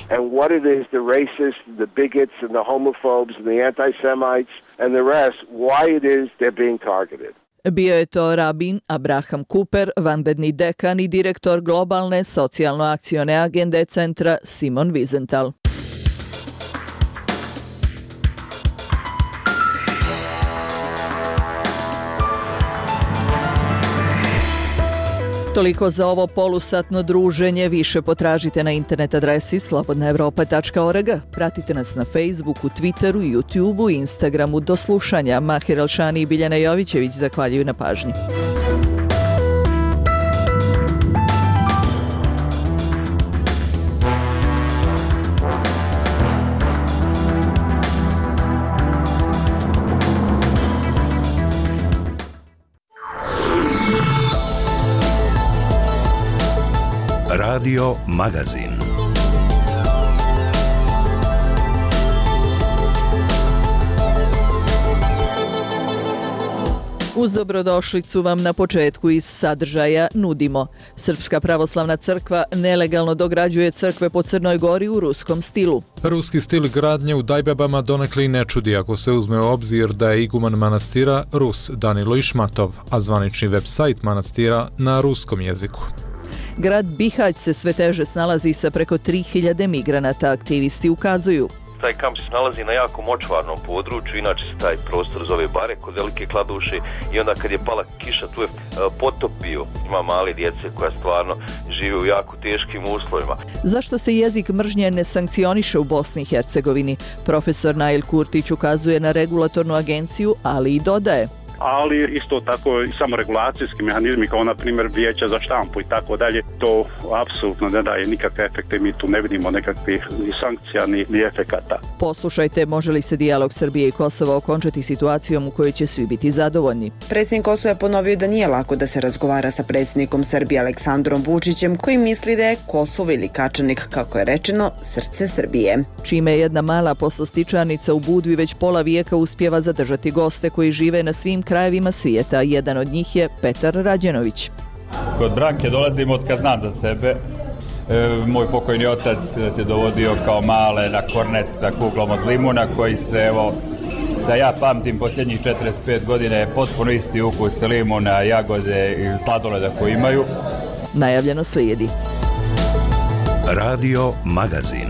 Bio je to rabin Abraham Cooper, vanredni dekan i direktor globalne socijalno-akcione agende centra Simon Wiesenthal. Toliko za ovo polusatno druženje. Više potražite na internet adresi slobodna evropa tačka org. Pratite nas na Facebooku, Twitteru, YouTubeu i Instagramu. Do slušanja. Mahir Elšani i Biljana Jovićević zahvaljuju na pažnji. Radio Magazin. Uz dobrodošlicu vam na početku iz sadržaja nudimo. Srpska pravoslavna crkva nelegalno dograđuje crkve po Crnoj Gori u ruskom stilu. Ruski stil gradnje u Dajbabama donekle i ne čudi ako se uzme u obzir da je iguman manastira Rus Danilo Išmatov, a zvanični web-sajt manastira na ruskom jeziku. Grad Bihać se sve teže snalazi sa preko tri hiljade migranata, aktivisti ukazuju. Taj kamp se nalazi na jako močvarnom području, inače se taj prostor zove Bare kod Velike Kladuše i onda kad je pala kiša tu je potopio. Ima male djece koja stvarno žive u jako teškim uslovima. Zašto se jezik mržnje ne sankcioniše u Bosni i Hercegovini? Profesor Nail Kurtić ukazuje na regulatornu agenciju, ali i dodaje. Ali isto tako i samoregulacijski mehanizmi kao na primjer vijeća za štampu i tako dalje, to apsolutno ne daje nikakve efekte, mi tu ne vidimo nekakvih ni sankcija ni, ni efekata. Poslušajte, može li se dijalog Srbije i Kosova okončati situacijom u kojoj će svi biti zadovoljni? Predsjednik Kosova je ponovio da nije lako da se razgovara sa predsjednikom Srbije Aleksandrom Vučićem, koji misli da je Kosovo ili Kačanik, kako je rečeno, srce Srbije. Čime jedna mala poslastičarnica u Budvi već pola vijeka uspijeva zadržati goste koji žive na svim krajevima svijeta. Jedan od njih je Petar Rađenović. Kod Branke dolazim od kad znam za sebe. E, moj pokojni otac se dovodio kao male na kornet sa kuglom od limuna koji se, evo, da ja pamtim posljednjih četrdeset pet godina je potpuno isti ukus limuna, jagode i sladoleda koji imaju. Najavljeno slijedi. Radio Magazin.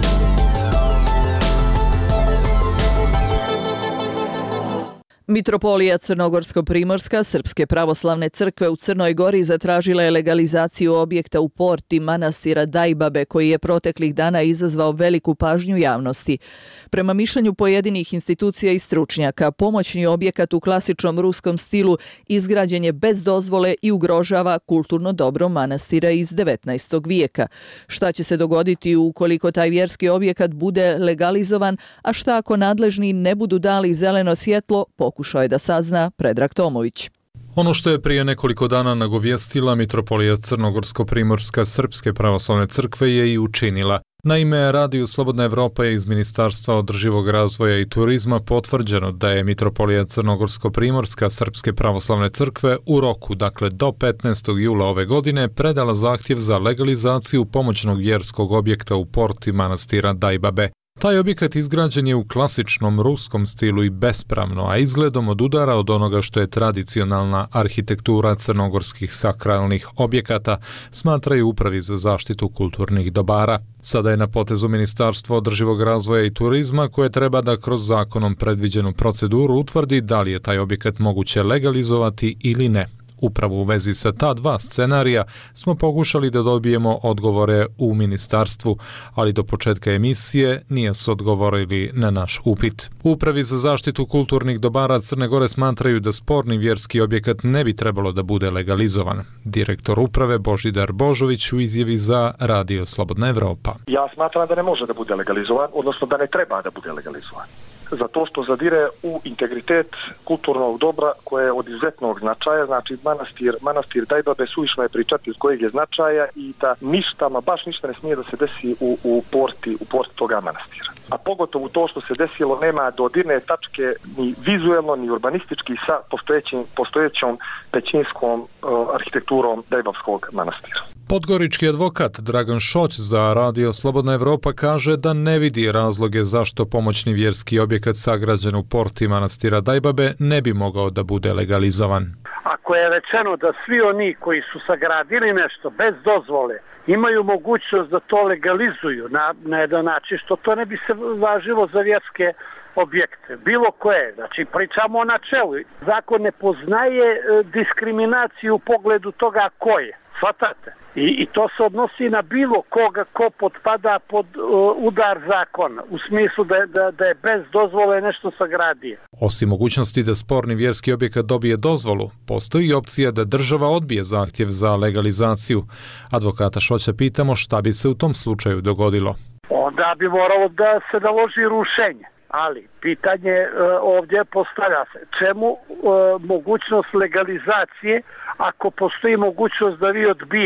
Mitropolija Crnogorsko-Primorska Srpske pravoslavne crkve u Crnoj Gori zatražila je legalizaciju objekta u porti manastira Dajbabe koji je proteklih dana izazvao veliku pažnju javnosti. Prema mišljenju pojedinih institucija i stručnjaka, pomoćni objekat u klasičnom ruskom stilu izgrađen je bez dozvole i ugrožava kulturno dobro manastira iz devetnaestog vijeka. Šta će se dogoditi ukoliko taj vjerski objekat bude legalizovan, a šta ako nadležni ne budu dali zeleno svjetlo, pokušao je da sazna Predrag Tomović. Ono što je prije nekoliko dana nagovijestila Mitropolija Crnogorsko-Primorska Srpske pravoslavne crkve je i učinila. Naime, Radio Slobodna Evropa je iz Ministarstva održivog razvoja i turizma potvrđeno da je Mitropolija Crnogorsko-Primorska Srpske pravoslavne crkve u roku, dakle do petnaestog jula ove godine, predala zahtjev za legalizaciju pomoćnog vjerskog objekta u porti manastira Dajbabe. Taj objekat izgrađen je u klasičnom ruskom stilu i bespravno, a izgledom odudara od onoga što je tradicionalna arhitektura crnogorskih sakralnih objekata, smatraju Upravi za zaštitu kulturnih dobara. Sada je na potezu Ministarstvo održivog razvoja i turizma koje treba da kroz zakonom predviđenu proceduru utvrdi da li je taj objekat moguće legalizovati ili ne. Upravo u vezi sa ta dva scenarija smo pokušali da dobijemo odgovore u ministarstvu, ali do početka emisije nije su odgovorili na naš upit. Upravi za zaštitu kulturnih dobara Crne Gore smatraju da sporni vjerski objekat ne bi trebalo da bude legalizovan. Direktor uprave Božidar Božović u izjavi za Radio Slobodna Evropa. Ja smatram da ne može da bude legalizovan, odnosno da ne treba da bude legalizovan. Zato što zadire u integritet kulturnog dobra koje je od izuzetnog značaja, znači manastir, manastir Dajbabe suvišno je pričati iz kojeg je značaja i da ništa, ma baš ništa ne smije da se desi u, u porti, u porti toga manastira. A pogotovo to što se desilo nema dodirne tačke ni vizuelno ni urbanistički sa postojećim, postojećom pećinskom uh, arhitekturom Dajbavskog manastira. Podgorički advokat Dragan Šoć za Radio Slobodna Evropa kaže da ne vidi razloge zašto pomoćni vjerski objekat sagrađen u porti manastira Dajbabe ne bi mogao da bude legalizovan. Ako je rečeno da svi oni koji su sagradili nešto bez dozvole imaju mogućnost da to legalizuju na, na jedan način, što to ne bi se važilo za vjerske objekte, bilo koje. Znači, pričamo o načelu. Zakon ne poznaje diskriminaciju u pogledu toga ko je. Svatate? I, I to se odnosi na bilo koga ko potpada pod uh, udar zakona, u smislu da, da, da je bez dozvole nešto sagradio. Osim mogućnosti da sporni vjerski objekat dobije dozvolu, postoji i opcija da država odbije zahtjev za legalizaciju. Advokata Šoća pitamo šta bi se u tom slučaju dogodilo. Onda bi moralo da se naloži rušenje. Ali pitanje e, ovdje postavlja se čemu e, mogućnost legalizacije ako postoji mogućnost da vi odbijete.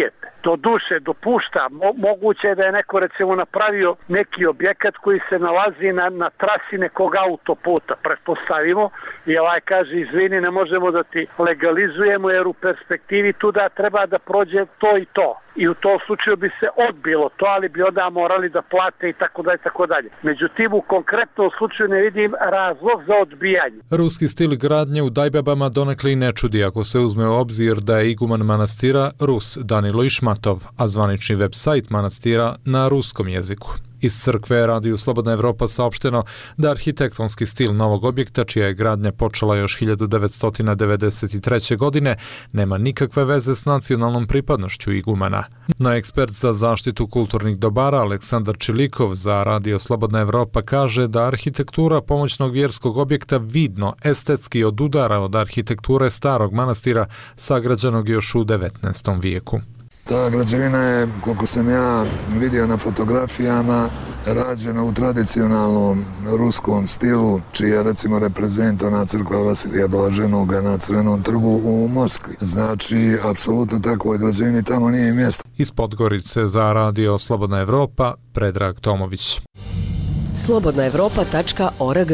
Do duše dopušta, mo, moguće je da je neko recimo napravio neki objekat koji se nalazi na, na trasi nekog autoputa, pretpostavimo, i ovaj kaže izvini, ne možemo da ti legalizujemo jer u perspektivi tu da treba da prođe to i to. I u tom slučaju bi se odbilo to, ali bi onda morali da plate i tako dalje, tako dalje. Međutim, u konkretnom slučaju ne vidim razlog za odbijanje. Ruski stil gradnje u Dajbebama donekle i ne čudi ako se uzme u obzir da je iguman manastira Rus Danilo Išmatov, a zvanični web sajt manastira na ruskom jeziku. Iz crkve Radio Slobodna Evropa saopšteno da arhitektonski stil novog objekta, čija je gradnja počela još hiljadu devetsto devedeset treće. godine, nema nikakve veze s nacionalnom pripadnošću igumana. No ekspert za zaštitu kulturnih dobara Aleksandar Čilikov za Radio Slobodna Evropa kaže da arhitektura pomoćnog vjerskog objekta vidno estetski odudara od arhitekture starog manastira sagrađenog još u devetnaestom vijeku. Ta građevina je, koliko sam ja vidio na fotografijama, rađena u tradicionalnom ruskom stilu, čija recimo reprezent ona crkva Vasilija Blaženoga na Crvenom trgu u Moskvi. Znači, apsolutno takvoj građevini tamo nije mjesto. Iz Podgorice za Radio Slobodna Evropa, Predrag Tomović. slobodna evropa tačka org.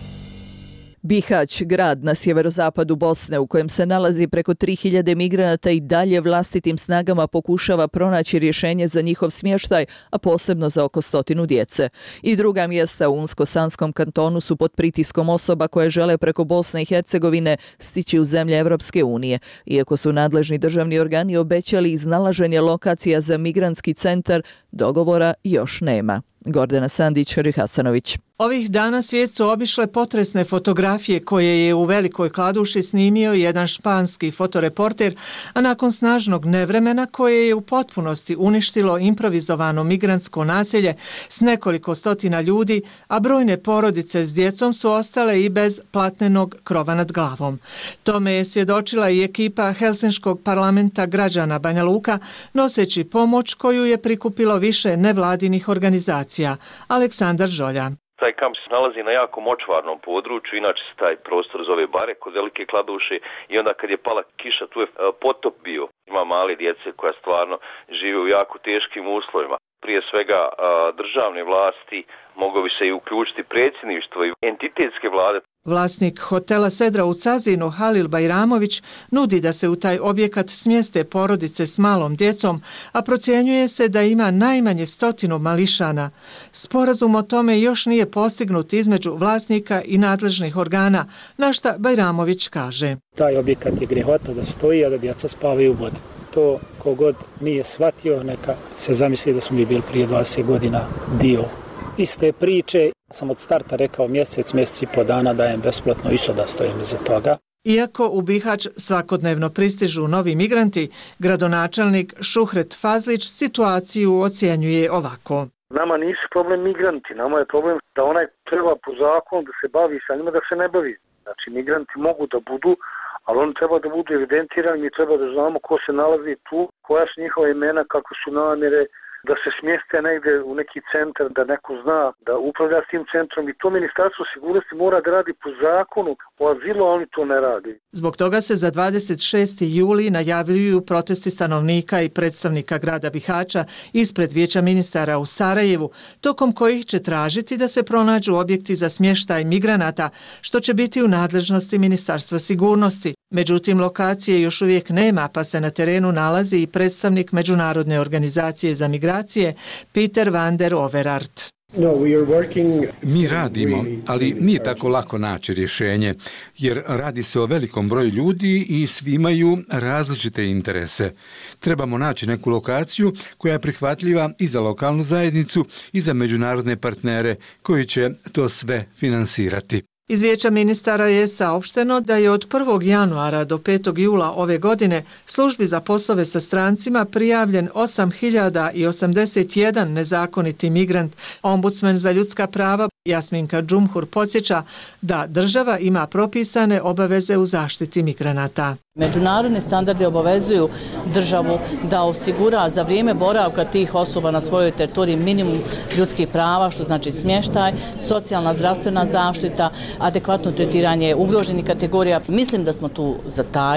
Bihać, grad na sjeverozapadu Bosne u kojem se nalazi preko tri hiljade migranata, i dalje vlastitim snagama pokušava pronaći rješenje za njihov smještaj, a posebno za oko stotinu djece. I druga mjesta u Unsko-Sanskom kantonu su pod pritiskom osoba koje žele preko Bosne i Hercegovine stići u zemlje Evropske unije. Iako su nadležni državni organi obećali iznalaženje lokacija za migrantski centar, dogovora još nema. Gordana Sandić-Rihasanović. Ovih dana svijet su obišle potresne fotografije koje je u Velikoj Kladuši snimio jedan španski fotoreporter, a nakon snažnog nevremena koje je u potpunosti uništilo improvizovano migrantsko naselje s nekoliko stotina ljudi, a brojne porodice s djecom su ostale i bez platnenog krova nad glavom. Tome je svjedočila i ekipa Helsinškog parlamenta građana Banja Luka, noseći pomoć koju je prikupilo više nevladinih organizacija. Aleksandar Žolja. Taj kamp se nalazi na jako močvarnom području, inače se taj prostor zove Bare kod Velike Kladuše, i onda kad je pala kiša tu je potop bio. Ima mali djece koja stvarno žive u jako teškim uslovima. Prije svega državne vlasti, moglo bi se i uključiti predsjedništvo i entitetske vlade. Vlasnik hotela Sedra u Cazinu, Halil Bajramović, nudi da se u taj objekat smjeste porodice s malom djecom, a procjenjuje se da ima najmanje stotinu mališana. Sporazum o tome još nije postignut između vlasnika i nadležnih organa, na šta Bajramović kaže. Taj objekat je grehota da stoji, a da djeca spavaju u vodi. To kogod nije shvatio, neka se zamisli da smo mi bili prije dvadeset godina dio iste priče. Sam od starta rekao mjesec, mjesec i po dana dajem besplatno i sada stojim iza toga. Iako u Bihać svakodnevno pristižu novi migranti, gradonačelnik Šuhret Fazlić situaciju ocjenjuje ovako. Nama nisu problem migranti, nama je problem da onaj treba po zakonu da se bavi sa njima, da se ne bavi. Znači, migranti mogu da budu, ali oni treba da budu evidentirani, mi treba da znamo ko se nalazi tu, koja su njihova imena, kako su namjere, da se smjeste negdje u neki centar, da neko zna da upravlja s tim centrom, i to Ministarstvo sigurnosti mora da radi po zakonu o azilu, a oni to ne radi. Zbog toga se za dvadeset šesti juli najavljuju protesti stanovnika i predstavnika grada Bihaća ispred Vijeća ministara u Sarajevu, tokom kojih će tražiti da se pronađu objekti za smještaj migranata, što će biti u nadležnosti Ministarstva sigurnosti. Međutim, lokacije još uvijek nema, pa se na terenu nalazi i predstavnik Međunarodne organizacije za migracije Peter van der Overaard. Mi radimo, ali nije tako lako naći rješenje, jer radi se o velikom broju ljudi i svi imaju različite interese. Trebamo naći neku lokaciju koja je prihvatljiva i za lokalnu zajednicu i za međunarodne partnere koji će to sve finansirati. Iz Vijeća ministara je saopšteno da je od prvog januara do petog jula ove godine službi za poslove sa strancima prijavljen osam hiljada osamdeset jedan nezakoniti migrant. Ombudsman za ljudska prava Jasminka Džumhur podsjeća da država ima propisane obaveze u zaštiti migranata. Međunarodni standardi obavezuju državu da osigura za vrijeme boravka tih osoba na svojoj teritoriji minimum ljudskih prava, što znači smještaj, socijalna zdravstvena zaštita, adekvatno tretiranje ugroženih kategorija. Mislim da smo tu zatajili.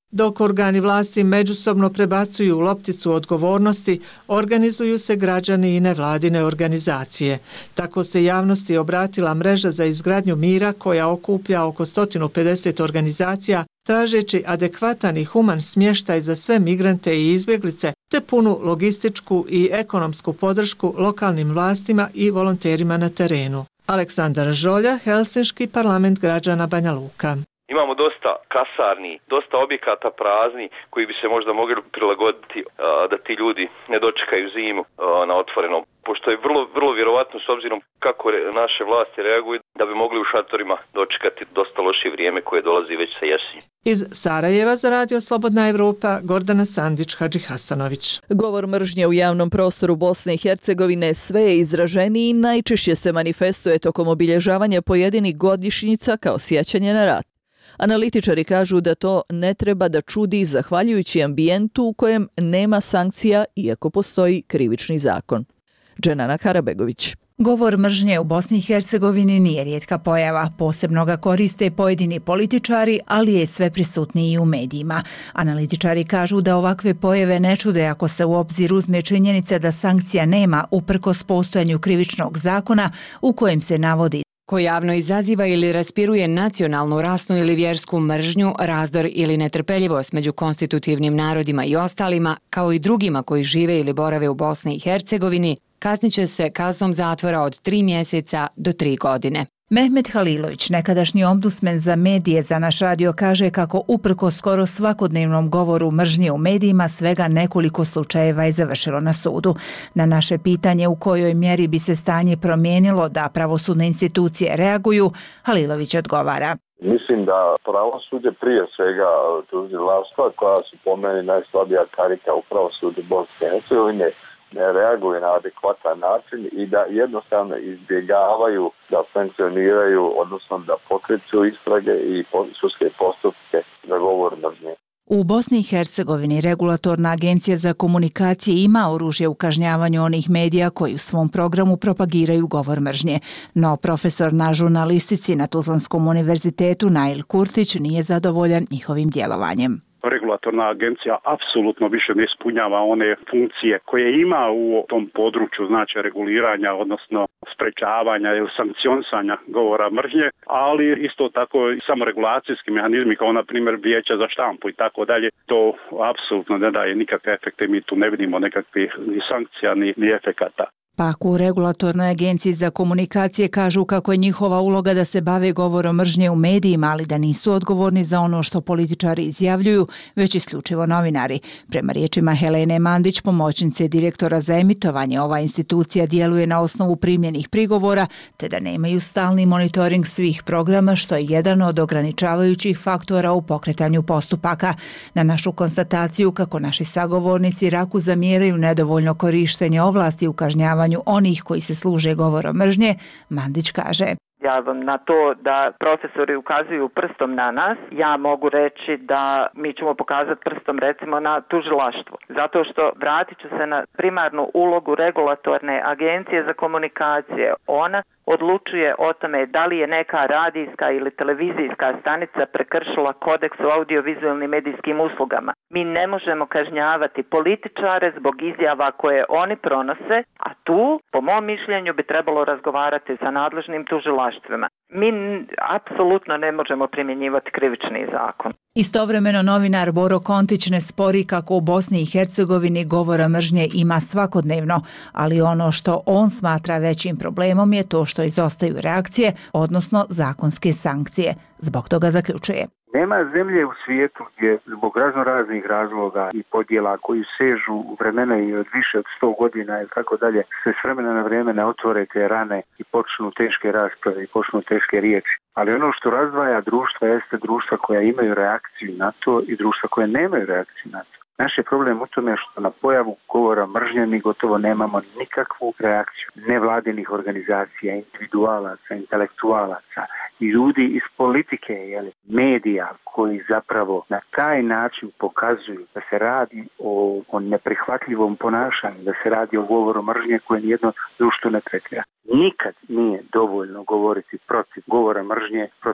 Dok organi vlasti međusobno prebacuju lopticu odgovornosti, organizuju se građani i nevladine organizacije. Tako se javnosti obratila mreža za izgradnju mira koja okuplja oko sto pedeset organizacija tražeći adekvatan i human smještaj za sve migrante i izbjeglice te punu logističku i ekonomsku podršku lokalnim vlastima i volonterima na terenu. Aleksandar Žolja, Helsinški parlament građana Banja Luka. Imamo dosta kasarni, dosta objekata prazni koji bi se možda mogli prilagoditi da ti ljudi ne dočekaju zimu na otvorenom. Pošto je vrlo, vrlo vjerovatno s obzirom kako naše vlasti reaguju da bi mogli u šatorima dočekati dosta loše vrijeme koje dolazi već sa jesenjem. Iz Sarajeva za Radio Slobodna Evropa, Gordana Sandić, Hadži Hasanović. Govor mržnje u javnom prostoru Bosne i Hercegovine sve je izraženiji i najčešće se manifestuje tokom obilježavanja pojedinih godišnjica kao sjećanje na rat. Analitičari kažu da to ne treba da čudi zahvaljujući ambijentu u kojem nema sankcija iako postoji krivični zakon. Dženana Karabegović. Govor mržnje u Bosni i Hercegovini nije rijetka pojava, posebno ga koriste pojedini političari, ali je sve prisutniji i u medijima. Analitičari kažu da ovakve pojave ne čude ako se u obzir uzme činjenica da sankcija nema uprkos postojanju krivičnog zakona u kojem se navodi ko javno izaziva ili raspiruje nacionalnu, rasnu ili vjersku mržnju, razdor ili netrpeljivost među konstitutivnim narodima i ostalima, kao i drugima koji žive ili borave u Bosni i Hercegovini, kaznit će se kaznom zatvora od tri mjeseca do tri godine. Mehmet Halilović, nekadašnji ombudsman za medije za naš radio, kaže kako uprko skoro svakodnevnom govoru mržnje u medijima svega nekoliko slučajeva je završilo na sudu. Na naše pitanje u kojoj mjeri bi se stanje promijenilo da pravosudne institucije reaguju, Halilović odgovara. Mislim da pravosuđe prije svega tužilaštva koja su po meni najslabija karika u pravosuđu Bosne i Hercegovine ne reaguju na adekvatan način i da jednostavno izbjegavaju da sankcioniraju, odnosno da pokreću istrage i sudske postupke za govor mržnje. U Bosni i Hercegovini Regulatorna agencija za komunikacije ima oružje u kažnjavanju onih medija koji u svom programu propagiraju govor mržnje. No profesor na žurnalistici na Tuzlanskom univerzitetu Nail Kurtić nije zadovoljan njihovim djelovanjem. Regulatorna agencija apsolutno više ne ispunjava one funkcije koje ima u tom području, znači reguliranja, odnosno sprečavanja ili sankcionisanja govora mržnje, ali isto tako i samoregulacijski mehanizmi kao na primjer vijeća za štampu i tako dalje, to apsolutno ne daje nikakve efekte, mi tu ne vidimo nekakvih ni sankcija ni, ni efekata. Pak u Regulatornoj agenciji za komunikacije kažu kako je njihova uloga da se bave govorom mržnje u medijima, ali da nisu odgovorni za ono što političari izjavljuju, već isključivo novinari. Prema riječima Helene Mandić, pomoćnice direktora za emitovanje, ova institucija djeluje na osnovu primljenih prigovora, te da nemaju stalni monitoring svih programa, što je jedan od ograničavajućih faktora u pokretanju postupaka. Na našu konstataciju kako naši sagovornici Raku zamjeraju nedovoljno korištenje ovlasti u kažnjavanju onih koji se služe govorom mržnje, Mandić kaže. Ja vam na to da profesori ukazuju prstom na nas, ja mogu reći da mi ćemo pokazati prstom recimo na tužilaštvo. Zato što vratit ću se na primarnu ulogu Regulatorne agencije za komunikacije. Ona odlučuje o tome da li je neka radijska ili televizijska stanica prekršila kodeks o audiovizualnim medijskim uslugama. Mi ne možemo kažnjavati političare zbog izjava koje oni pronose, a tu, po mom mišljenju, bi trebalo razgovarati sa nadležnim tužilaštvima. Mi apsolutno ne možemo primjenjivati krivični zakon. Istovremeno novinar Boro Kontić ne spori kako u Bosni i Hercegovini govora mržnje ima svakodnevno, ali ono što on smatra većim problemom je to što izostaju reakcije, odnosno zakonske sankcije. Zbog toga zaključuje. Nema zemlje u svijetu gdje zbog razno raznih razloga i podjela koji sežu u vremena i od više od sto godina i tako dalje, se s vremena na vrijeme ne otvore te rane i počnu teške rasprave i počnu teške riječi. Ali ono što razdvaja društva jeste društva koja imaju reakciju na to i društva koje nemaju reakciju na to. Naš je problem u tome što na pojavu govora mržnje mi gotovo nemamo nikakvu reakciju nevladinih organizacija, individualaca, intelektualaca i ljudi iz politike, jeli, medija koji zapravo na taj način pokazuju da se radi o, o neprihvatljivom ponašanju, da se radi o govoru mržnje koje nijedno društvo ne tretira. Nikad nije dovoljno govoriti protiv govora mržnje, protiv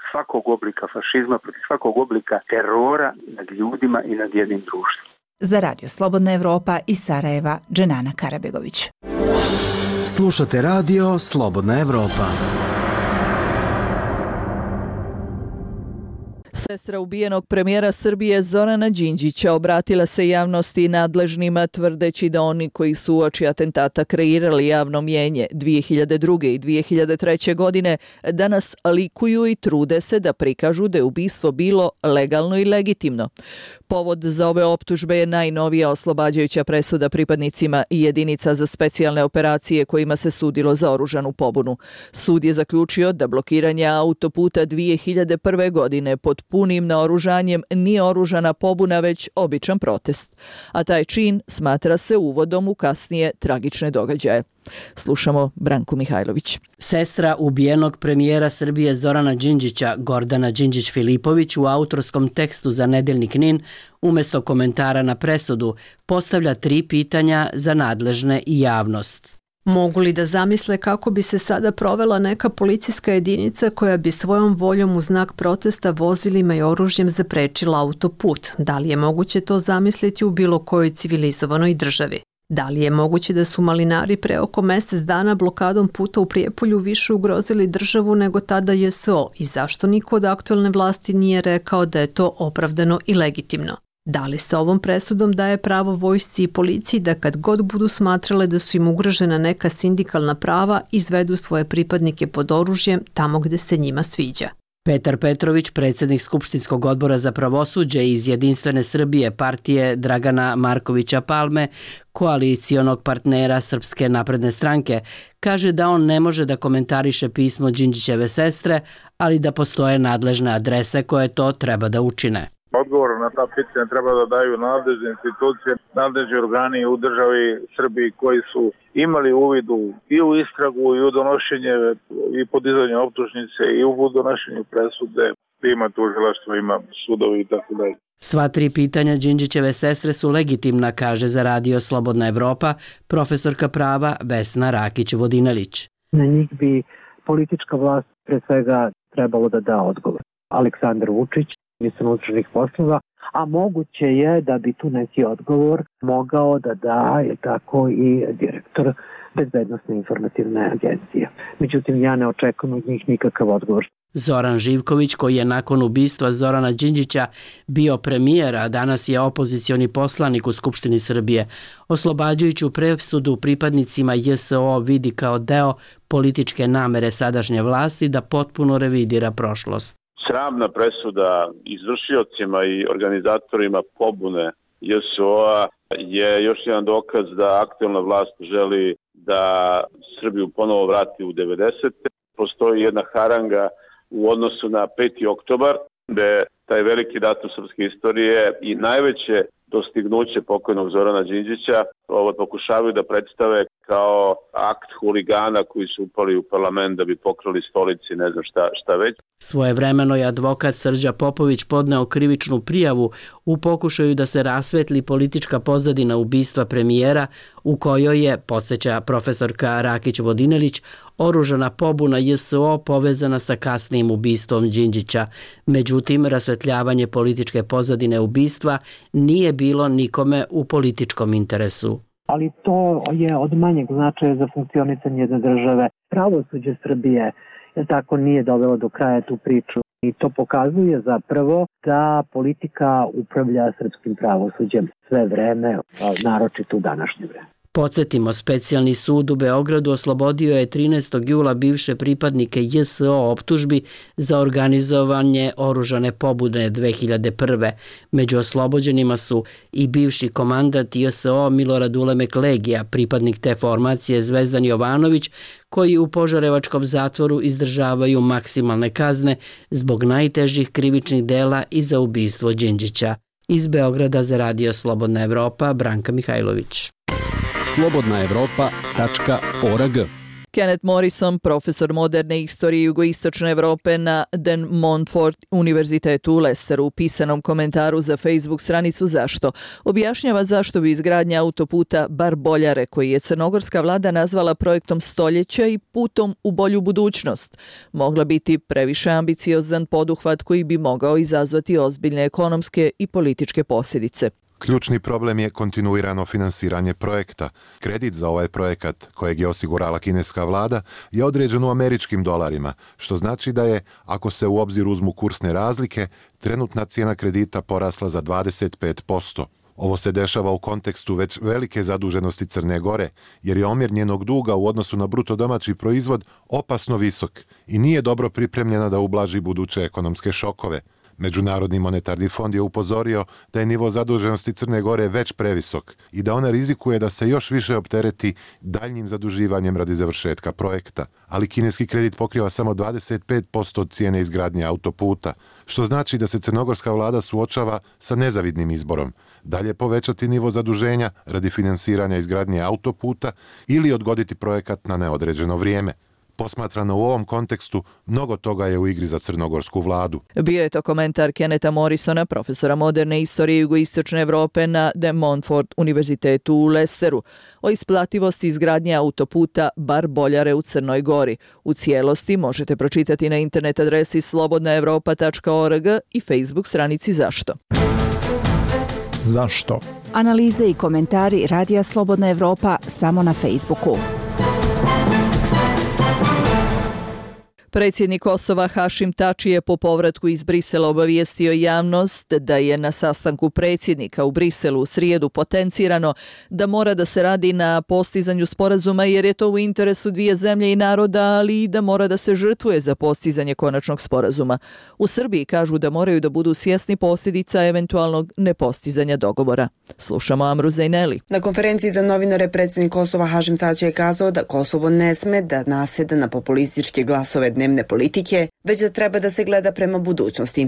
svakog oblika fašizma, protiv svakog oblika terora nad ljudima i nad jednim društvom. Za Radio Slobodna Evropa iz Sarajeva, Dženana Karabegović. Slušate Radio Slobodna Evropa. Sestra ubijenog premijera Srbije Zorana Đinđića obratila se javnosti i nadležnima tvrdeći da oni koji su uoči atentata kreirali javno mjenje dvije hiljade druge. i dvije hiljade treće. godine danas likuju i trude se da prikažu da je ubistvo bilo legalno i legitimno. Povod za ove optužbe je najnovija oslobađajuća presuda pripadnicima i jedinica za specijalne operacije kojima se sudilo za oružanu pobunu. Sud je zaključio da blokiranje autoputa dvije hiljade prve. godine pod punim naoružanjem nije oružana pobuna već običan protest, a taj čin smatra se uvodom u kasnije tragične događaje. Slušamo Branku Mihajlović. Sestra ubijenog premijera Srbije Zorana Đinđića, Gordana Đinđić-Filipović, u autorskom tekstu za Nedeljnik Nin, umjesto komentara na presudu, postavlja tri pitanja za nadležne i javnost. Mogu li da zamisle kako bi se sada provela neka policijska jedinica koja bi svojom voljom u znak protesta vozilima i oružjem zaprečila autoput? Da li je moguće to zamisliti u bilo kojoj civilizovanoj državi? Da li je moguće da su malinari pre oko mjesec dana blokadom puta u Prijepolju više ugrozili državu nego tada J S O i zašto niko od aktualne vlasti nije rekao da je to opravdano i legitimno? Da li se ovom presudom daje pravo vojsci i policiji da kad god budu smatrale da su im ugrožena neka sindikalna prava, izvedu svoje pripadnike pod oružjem tamo gde se njima sviđa? Petar Petrović, predsjednik Skupštinskog odbora za pravosuđe iz Jedinstvene Srbije partije Dragana Markovića Palme, koalicijonog partnera Srpske napredne stranke, kaže da on ne može da komentariše pismo Đinđićeve sestre, ali da postoje nadležne adrese koje to treba da učine. Odgovor na ta pitanja treba da daju nadležne institucije, nadležni organi u državi Srbiji koji su imali uvidu i u istragu i u donošenje i podizanje optužnice i u donošenju presude. Ima tužilaštvo, ima sudovi i tako dalje. Sva tri pitanja Đinđićeve sestre su legitimna, kaže za Radio Slobodna Evropa profesorka prava Vesna Rakić-Vodinelić. Na njih bi politička vlast pre svega trebalo da da odgovor. Aleksandar Vučić, ministar unutrašnjih poslova, a moguće je da bi tu neki odgovor mogao da da je tako i direktor Bezbednosne informativne agencije. Međutim, ja ne očekujem od njih nikakav odgovor. Zoran Živković, koji je nakon ubistva Zorana Đinđića bio premijer, a danas je opozicioni poslanik u Skupštini Srbije, oslobađajuću presudu pripadnicima J S O vidi kao deo političke namere sadašnje vlasti da potpuno revidira prošlost. Sramna presuda izvršiocima i organizatorima pobune J S O-a je još jedan dokaz da aktualna vlast želi da Srbiju ponovo vrati u devedesete. Postoji jedna haranga u odnosu na peti oktobar, gde taj veliki datum srpske istorije i najveće dostignuće pokojnog Zorana Đinđića ovo pokušavaju da predstave kao akt huligana koji su upali u parlament da bi pokrali stolici, ne znam šta, šta već. Svojevremeno je advokat Srđa Popović podneo krivičnu prijavu u pokušaju da se rasvetli politička pozadina ubistva premijera u kojoj je, podsjeća profesorka Rakić-Vodinelić, oružana pobuna J S O povezana sa kasnijim ubistvom Đinđića. Međutim, rasvetljavanje političke pozadine ubistva nije bilo nikome u političkom interesu. Ali to je od manjeg značaja za funkcionisanje jedne države. Pravosuđe Srbije je tako nije dovelo do kraja tu priču i to pokazuje zapravo da politika upravlja srpskim pravosuđem sve vreme, naročito u današnje vreme. Podsjetimo, specijalni sud u Beogradu oslobodio je trinaestog jula bivše pripadnike J S O optužbi za organizovanje oružane pobune dve hiljade prve. Među oslobođenima su i bivši komandant J S O Milorad Ulemek Legija, pripadnik te formacije Zvezdan Jovanović, koji u Požarevačkom zatvoru izdržavaju maksimalne kazne zbog najtežih krivičnih dela i za ubistvo Đinđića. Iz Beograda za Radio Slobodna Evropa, Branka Mihajlović. slobodna evropa tačka org. Kenneth Morrison, profesor moderne istorije jugoistočne Evrope na De Montfort univerzitetu u Lesteru, u pisanom komentaru za Facebook stranicu Zašto objašnjava zašto bi izgradnja autoputa bar Boljare, koji je crnogorska vlada nazvala projektom stoljeća i putom u bolju budućnost, mogla biti previše ambiciozan poduhvat koji bi mogao izazvati ozbiljne ekonomske i političke posljedice. Ključni problem je kontinuirano finansiranje projekta. Kredit za ovaj projekat, kojeg je osigurala kineska vlada, je određen u američkim dolarima, što znači da je, ako se u obzir uzmu kursne razlike, trenutna cijena kredita porasla za dvadeset pet posto. Ovo se dešava u kontekstu već velike zaduženosti Crne Gore, jer je omjer njenog duga u odnosu na bruto domaći proizvod opasno visok i nije dobro pripremljena da ublaži buduće ekonomske šokove. Međunarodni monetarni fond je upozorio da je nivo zaduženosti Crne Gore već previsok i da ona rizikuje da se još više optereti daljnjim zaduživanjem radi završetka projekta. Ali kineski kredit pokriva samo dvadeset pet posto od cijene izgradnje autoputa, što znači da se crnogorska vlada suočava sa nezavidnim izborom. Dalje povećati nivo zaduženja radi finansiranja izgradnje autoputa ili odgoditi projekat na neodređeno vrijeme. Posmatrano u ovom kontekstu, mnogo toga je u igri za crnogorsku vladu. Bio je to komentar Kennetha Morrisona, profesora moderne istorije jugoistočne Evrope na De Montfort univerzitetu u Lesteru, o isplativosti izgradnje autoputa bar Boljare u Crnoj Gori. U cijelosti možete pročitati na internet adresi slobodna evropa tačka org i Facebook stranici Zašto. Zašto? Analize i komentari Radija Slobodna Evropa samo na Facebooku. Predsjednik Kosova Hašim Tači je po povratku iz Brisela obavijestio javnost da je na sastanku predsjednika u Briselu u srijedu potencirano da mora da se radi na postizanju sporazuma jer je to u interesu dvije zemlje i naroda, ali i da mora da se žrtvuje za postizanje konačnog sporazuma. U Srbiji kažu da moraju da budu svjesni posljedica eventualnog nepostizanja dogovora. Slušamo Amru Zejneli. Na konferenciji za novinare predsjednik Kosova Hašim Tači je kazao da Kosovo ne sme da nasjeda na populističke glasove dnevne politike, već da treba da se gleda prema budućnosti.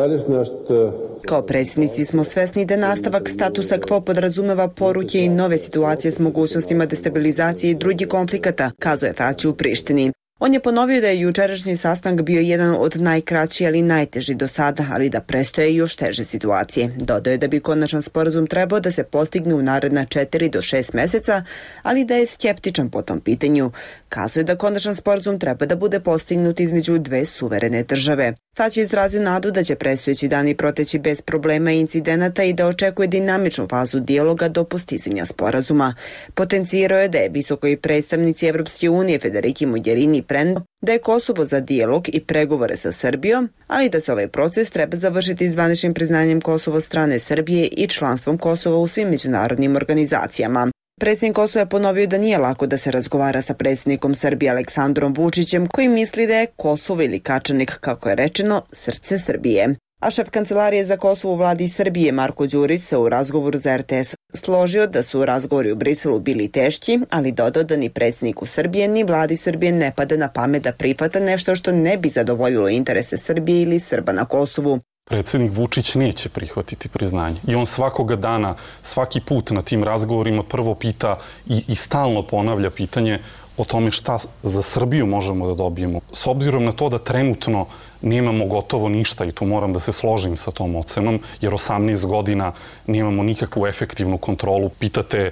Kao predsjednici smo svesni da nastavak statusa quo podrazumeva poruke i nove situacije s mogućnostima destabilizacije i drugih konflikata, kazao je Tači u Prištini. On je ponovio da je jučerašnji sastanak bio jedan od najkraći, ali najteži do sada, ali da prestoje još teže situacije. Dodao je da bi konačan sporazum trebao da se postigne u naredna četiri do šest mjeseca, ali da je skeptičan po tom pitanju. Kazao je da konačan sporazum treba da bude postignut između dve suverene države. Tači je izrazio nadu da će predstojeći dani proteći bez problema i incidenata i da očekuje dinamičnu fazu dijaloga do postizanja sporazuma. Potencirao je da je visokoj predstavnici Evropske unije Federiki Mogherini prendo da je Kosovo za dijalog i pregovore sa Srbijom, ali da se ovaj proces treba završiti zvaničnim priznanjem Kosova strane Srbije i članstvom Kosova u svim međunarodnim organizacijama. Predsjednik Kosova je ponovio da nije lako da se razgovara sa predsjednikom Srbije Aleksandrom Vučićem, koji misli da je Kosovo ili Kačanik, kako je rečeno, srce Srbije. A šef kancelarije za Kosovo u vladi Srbije Marko Đurić se u razgovoru za R T S složio da su razgovori u Briselu bili teški, ali dodao da ni predsjedniku Srbije ni vladi Srbije ne pada na pamet da prihvata nešto što ne bi zadovoljilo interese Srbije ili Srba na Kosovu. Predsjednik Vučić neće prihvatiti priznanje. I on svakoga dana, svaki put na tim razgovorima prvo pita i, i stalno ponavlja pitanje o tome šta za Srbiju možemo da dobijemo. S obzirom na to da trenutno nemamo gotovo ništa i tu moram da se složim sa tom ocenom, jer osamnaest godina nemamo nikakvu efektivnu kontrolu. Pitate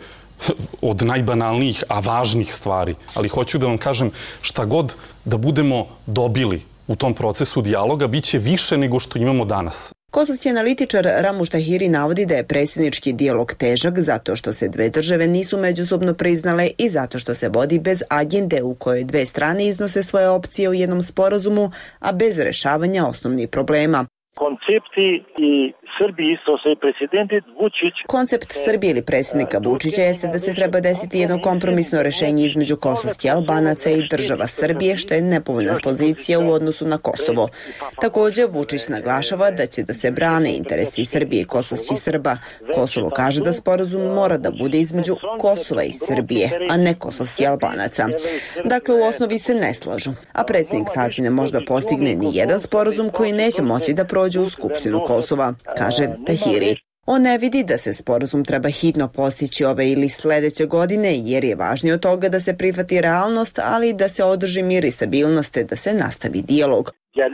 od najbanalnijih, a važnih stvari. Ali hoću da vam kažem, šta god da budemo dobili u tom procesu dijaloga, bit će više nego što imamo danas. Kosovski analitičar Ramuš Tahiri navodi da je predsjednički dijalog težak zato što se dve države nisu međusobno priznale i zato što se vodi bez agende u kojoj dve strane iznose svoje opcije u jednom sporazumu, a bez rešavanja osnovnih problema. Koncepti i Srbiji isto se predsjedenti Vučić. Koncept Srbije ili predsjednika Vučića jeste da se treba desiti jedno kompromisno rešenje između kosovskih Albanaca i država Srbije, što je nepovoljna pozicija u odnosu na Kosovo. Također, Vučić naglašava da će da se brane interesi Srbije i kosovskih Srba. Kosovo kaže da sporazum mora da bude između Kosova i Srbije, a ne kosovskih Albanaca. Dakle, u osnovi se ne slažu. A predsjednik Tači ne može da postigne ni jedan sporazum koji neće moći da prođe u Skupštinu Kosova, kaže Tahiri. On ne vidi da se sporazum treba hitno postići ove ili sledeće godine, jer je važnije od toga da se prihvati realnost, ali i da se održi mir i stabilnost te da se nastavi dijalog.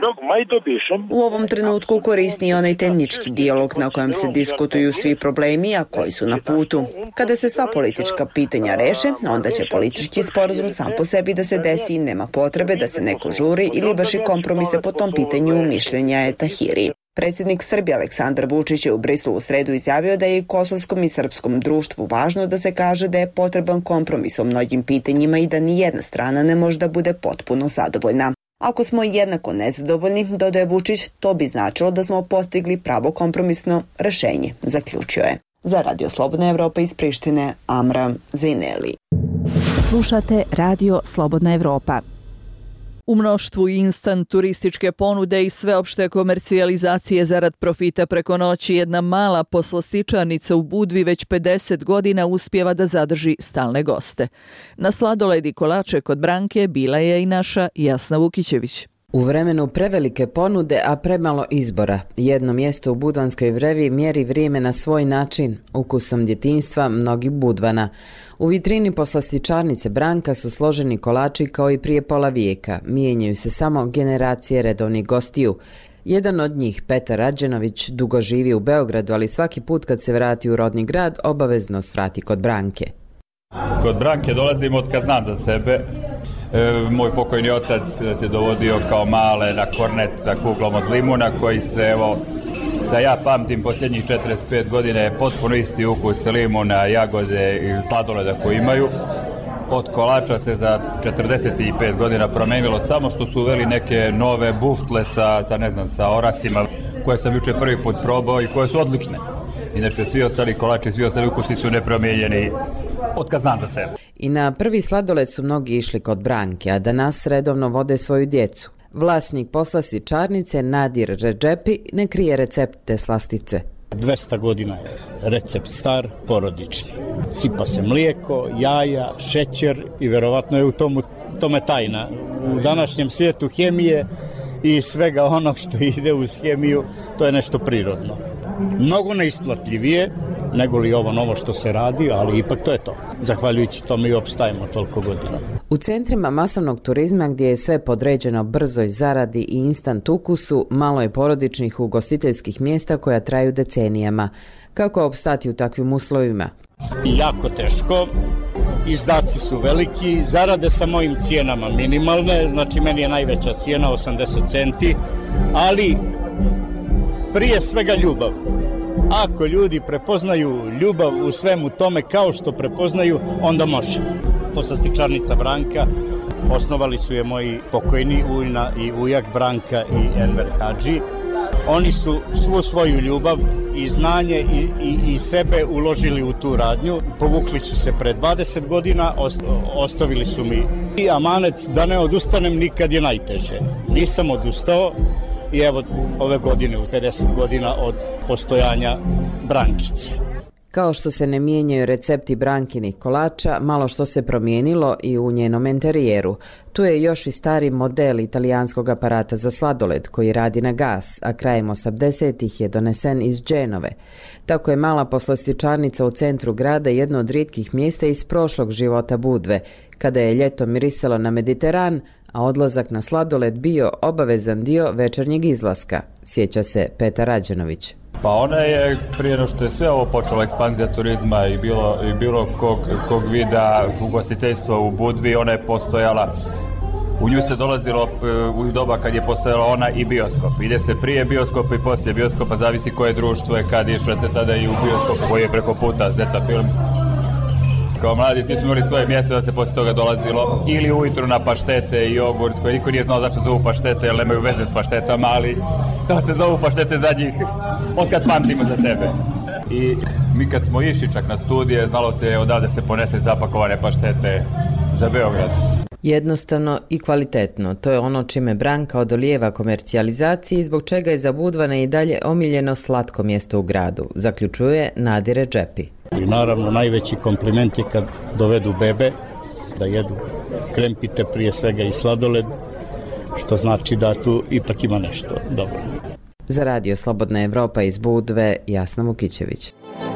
U ovom trenutku korisni je onaj tehnički dijalog na kojem se diskutuju svi problemi, a koji su na putu. Kada se sva politička pitanja reše, onda će politički sporazum sam po sebi da se desi i nema potrebe da se neko žuri ili vrši kompromise po tom pitanju, mišljenja je Tahiri. Predsjednik Srbije Aleksandar Vučić je u Brislu u sredu izjavio da je i kosovskom i srpskom društvu važno da se kaže da je potreban kompromis o mnogim pitanjima i da ni jedna strana ne može da bude potpuno zadovoljna. Ako smo jednako nezadovoljni, dodaje Vučić, to bi značilo da smo postigli pravo kompromisno rešenje, zaključio je. Za Radio Slobodna Evropa iz Prištine, Amra Zejneli. Slušate Radio Slobodna Evropa. U mnoštvu instant turističke ponude i sveopšte komercijalizacije zarad profita preko noći, jedna mala poslastičarnica u Budvi već pedeset godina uspijeva da zadrži stalne goste. Na sladoled i kolače kod Branke bila je i naša Jasna Vukićević. U vremenu prevelike ponude, a premalo izbora, jedno mjesto u budvanskoj vrevi mjeri vrijeme na svoj način, ukusom djetinjstva mnogih Budvana. U vitrini poslastičarnice Branka su složeni kolači kao i prije pola vijeka, mijenjaju se samo generacije redovnih gostiju. Jedan od njih, Petar Rađenović, dugo živi u Beogradu, ali svaki put kad se vrati u rodni grad, obavezno svrati kod Branke. Kod Branke dolazim od kad znam za sebe. E, moj pokojni otac se dovodio kao male na kornet sa kuglom od limuna koji se, evo, da ja pamtim posljednjih četrdeset pet godina je potpuno isti ukus limuna, jagode i sladoleda koji imaju. Od kolača se za četrdeset pet godina promenilo samo što su uveli neke nove buftle sa, sa, ne znam, sa orasima koje sam juče prvi put probao i koje su odlične. Inače, svi ostali kolači, svi ostali ukusi su nepromijenjeni od kad znam za sebe. I na prvi sladoled su mnogi išli kod Branke, a danas redovno vode svoju djecu. Vlasnik poslastičarnice Nadir Redžepi ne krije recept te slastice. dvesta godina je recept star, porodični. Sipa se mlijeko, jaja, šećer i verovatno je u tomu, tome tajna. U današnjem svijetu hemije i svega onog što ide uz hemiju, to je nešto prirodno. Mnogo neisplatljivije nego li ovo novo što se radi, ali ipak to je to. Zahvaljujući tome i opstajemo toliko godina. U centrima masovnog turizma gdje je sve podređeno brzoj zaradi i instant ukusu, malo je porodičnih ugostiteljskih mjesta koja traju decenijama. Kako opstati u takvim uslovima? Jako teško, izdaci su veliki, zarade sa mojim cijenama minimalne, znači meni je najveća cijena osamdeset centi, ali prije svega ljubav. Ako ljudi prepoznaju ljubav u svemu tome kao što prepoznaju, onda može. Poslastičarnica Branka, osnovali su je moji pokojni ujna i ujak Branka i Enver Hadži. Oni su svu svoju ljubav i znanje i, i, i sebe uložili u tu radnju. Povukli su se pre dvadeset godina, ostavili su mi i amanet da ne odustanem nikad je najteže. Nisam odustao i evo ove godine u pedeset godina od postojanja Brankice. Kao što se ne mijenjaju recepti Brankinih kolača, malo što se promijenilo i u njenom interijeru. Tu je još i stari model italijanskog aparata za sladoled koji radi na gas, a krajem osamdesetih je donesen iz Dženove. Tako je mala poslastičarnica u centru grada jedno od rijetkih mjesta iz prošlog života Budve, kada je ljeto mirisalo na Mediteran, a odlazak na sladoled bio obavezan dio večernjeg izlaska, sjeća se Petar Rađenović. Pa ona je, prije no što je sve ovo počela ekspanzija turizma i bilo, i bilo kog, kog vida ugostiteljstva u Budvi, ona je postojala, u nju se dolazilo u doba kad je postojala ona i bioskop. Ide se prije bioskopa i poslije bioskopa, zavisi koje društvo je kad išlo se tada i u bioskop koji je preko puta Zeta film. Kao mladi svi smo imali svoje mjesto da se poslije toga dolazilo ili ujutru na paštete i jogurt koji niko nije znao zašto zovu paštete jer nemaju veze s paštetama, ali da se zovu paštete zadnjih od kad pamtimo za sebe. I mi kad smo išli čak na studije znalo se odavde se ponese zapakovane paštete za Beograd. Jednostavno i kvalitetno, to je ono čime Branka odolijeva komercijalizaciji i zbog čega je za Budvane i dalje omiljeno slatko mjesto u gradu, zaključuje Nadir Redžepi. I naravno najveći kompliment je kad dovedu bebe da jedu krempite, prije svega i sladoled, što znači da tu ipak ima nešto dobro. Za Radio Slobodna Evropa iz Budve, Jasna Mukićević.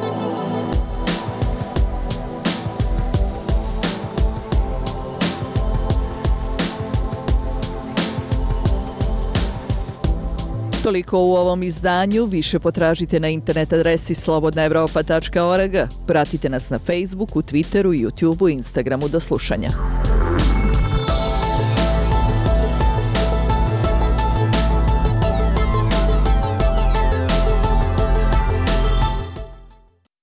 Toliko u ovom izdanju, više potražite na internet adresi slobodna evropa tačka org. Pratite nas na Facebooku, Twitteru, YouTubeu i Instagramu. Do slušanja.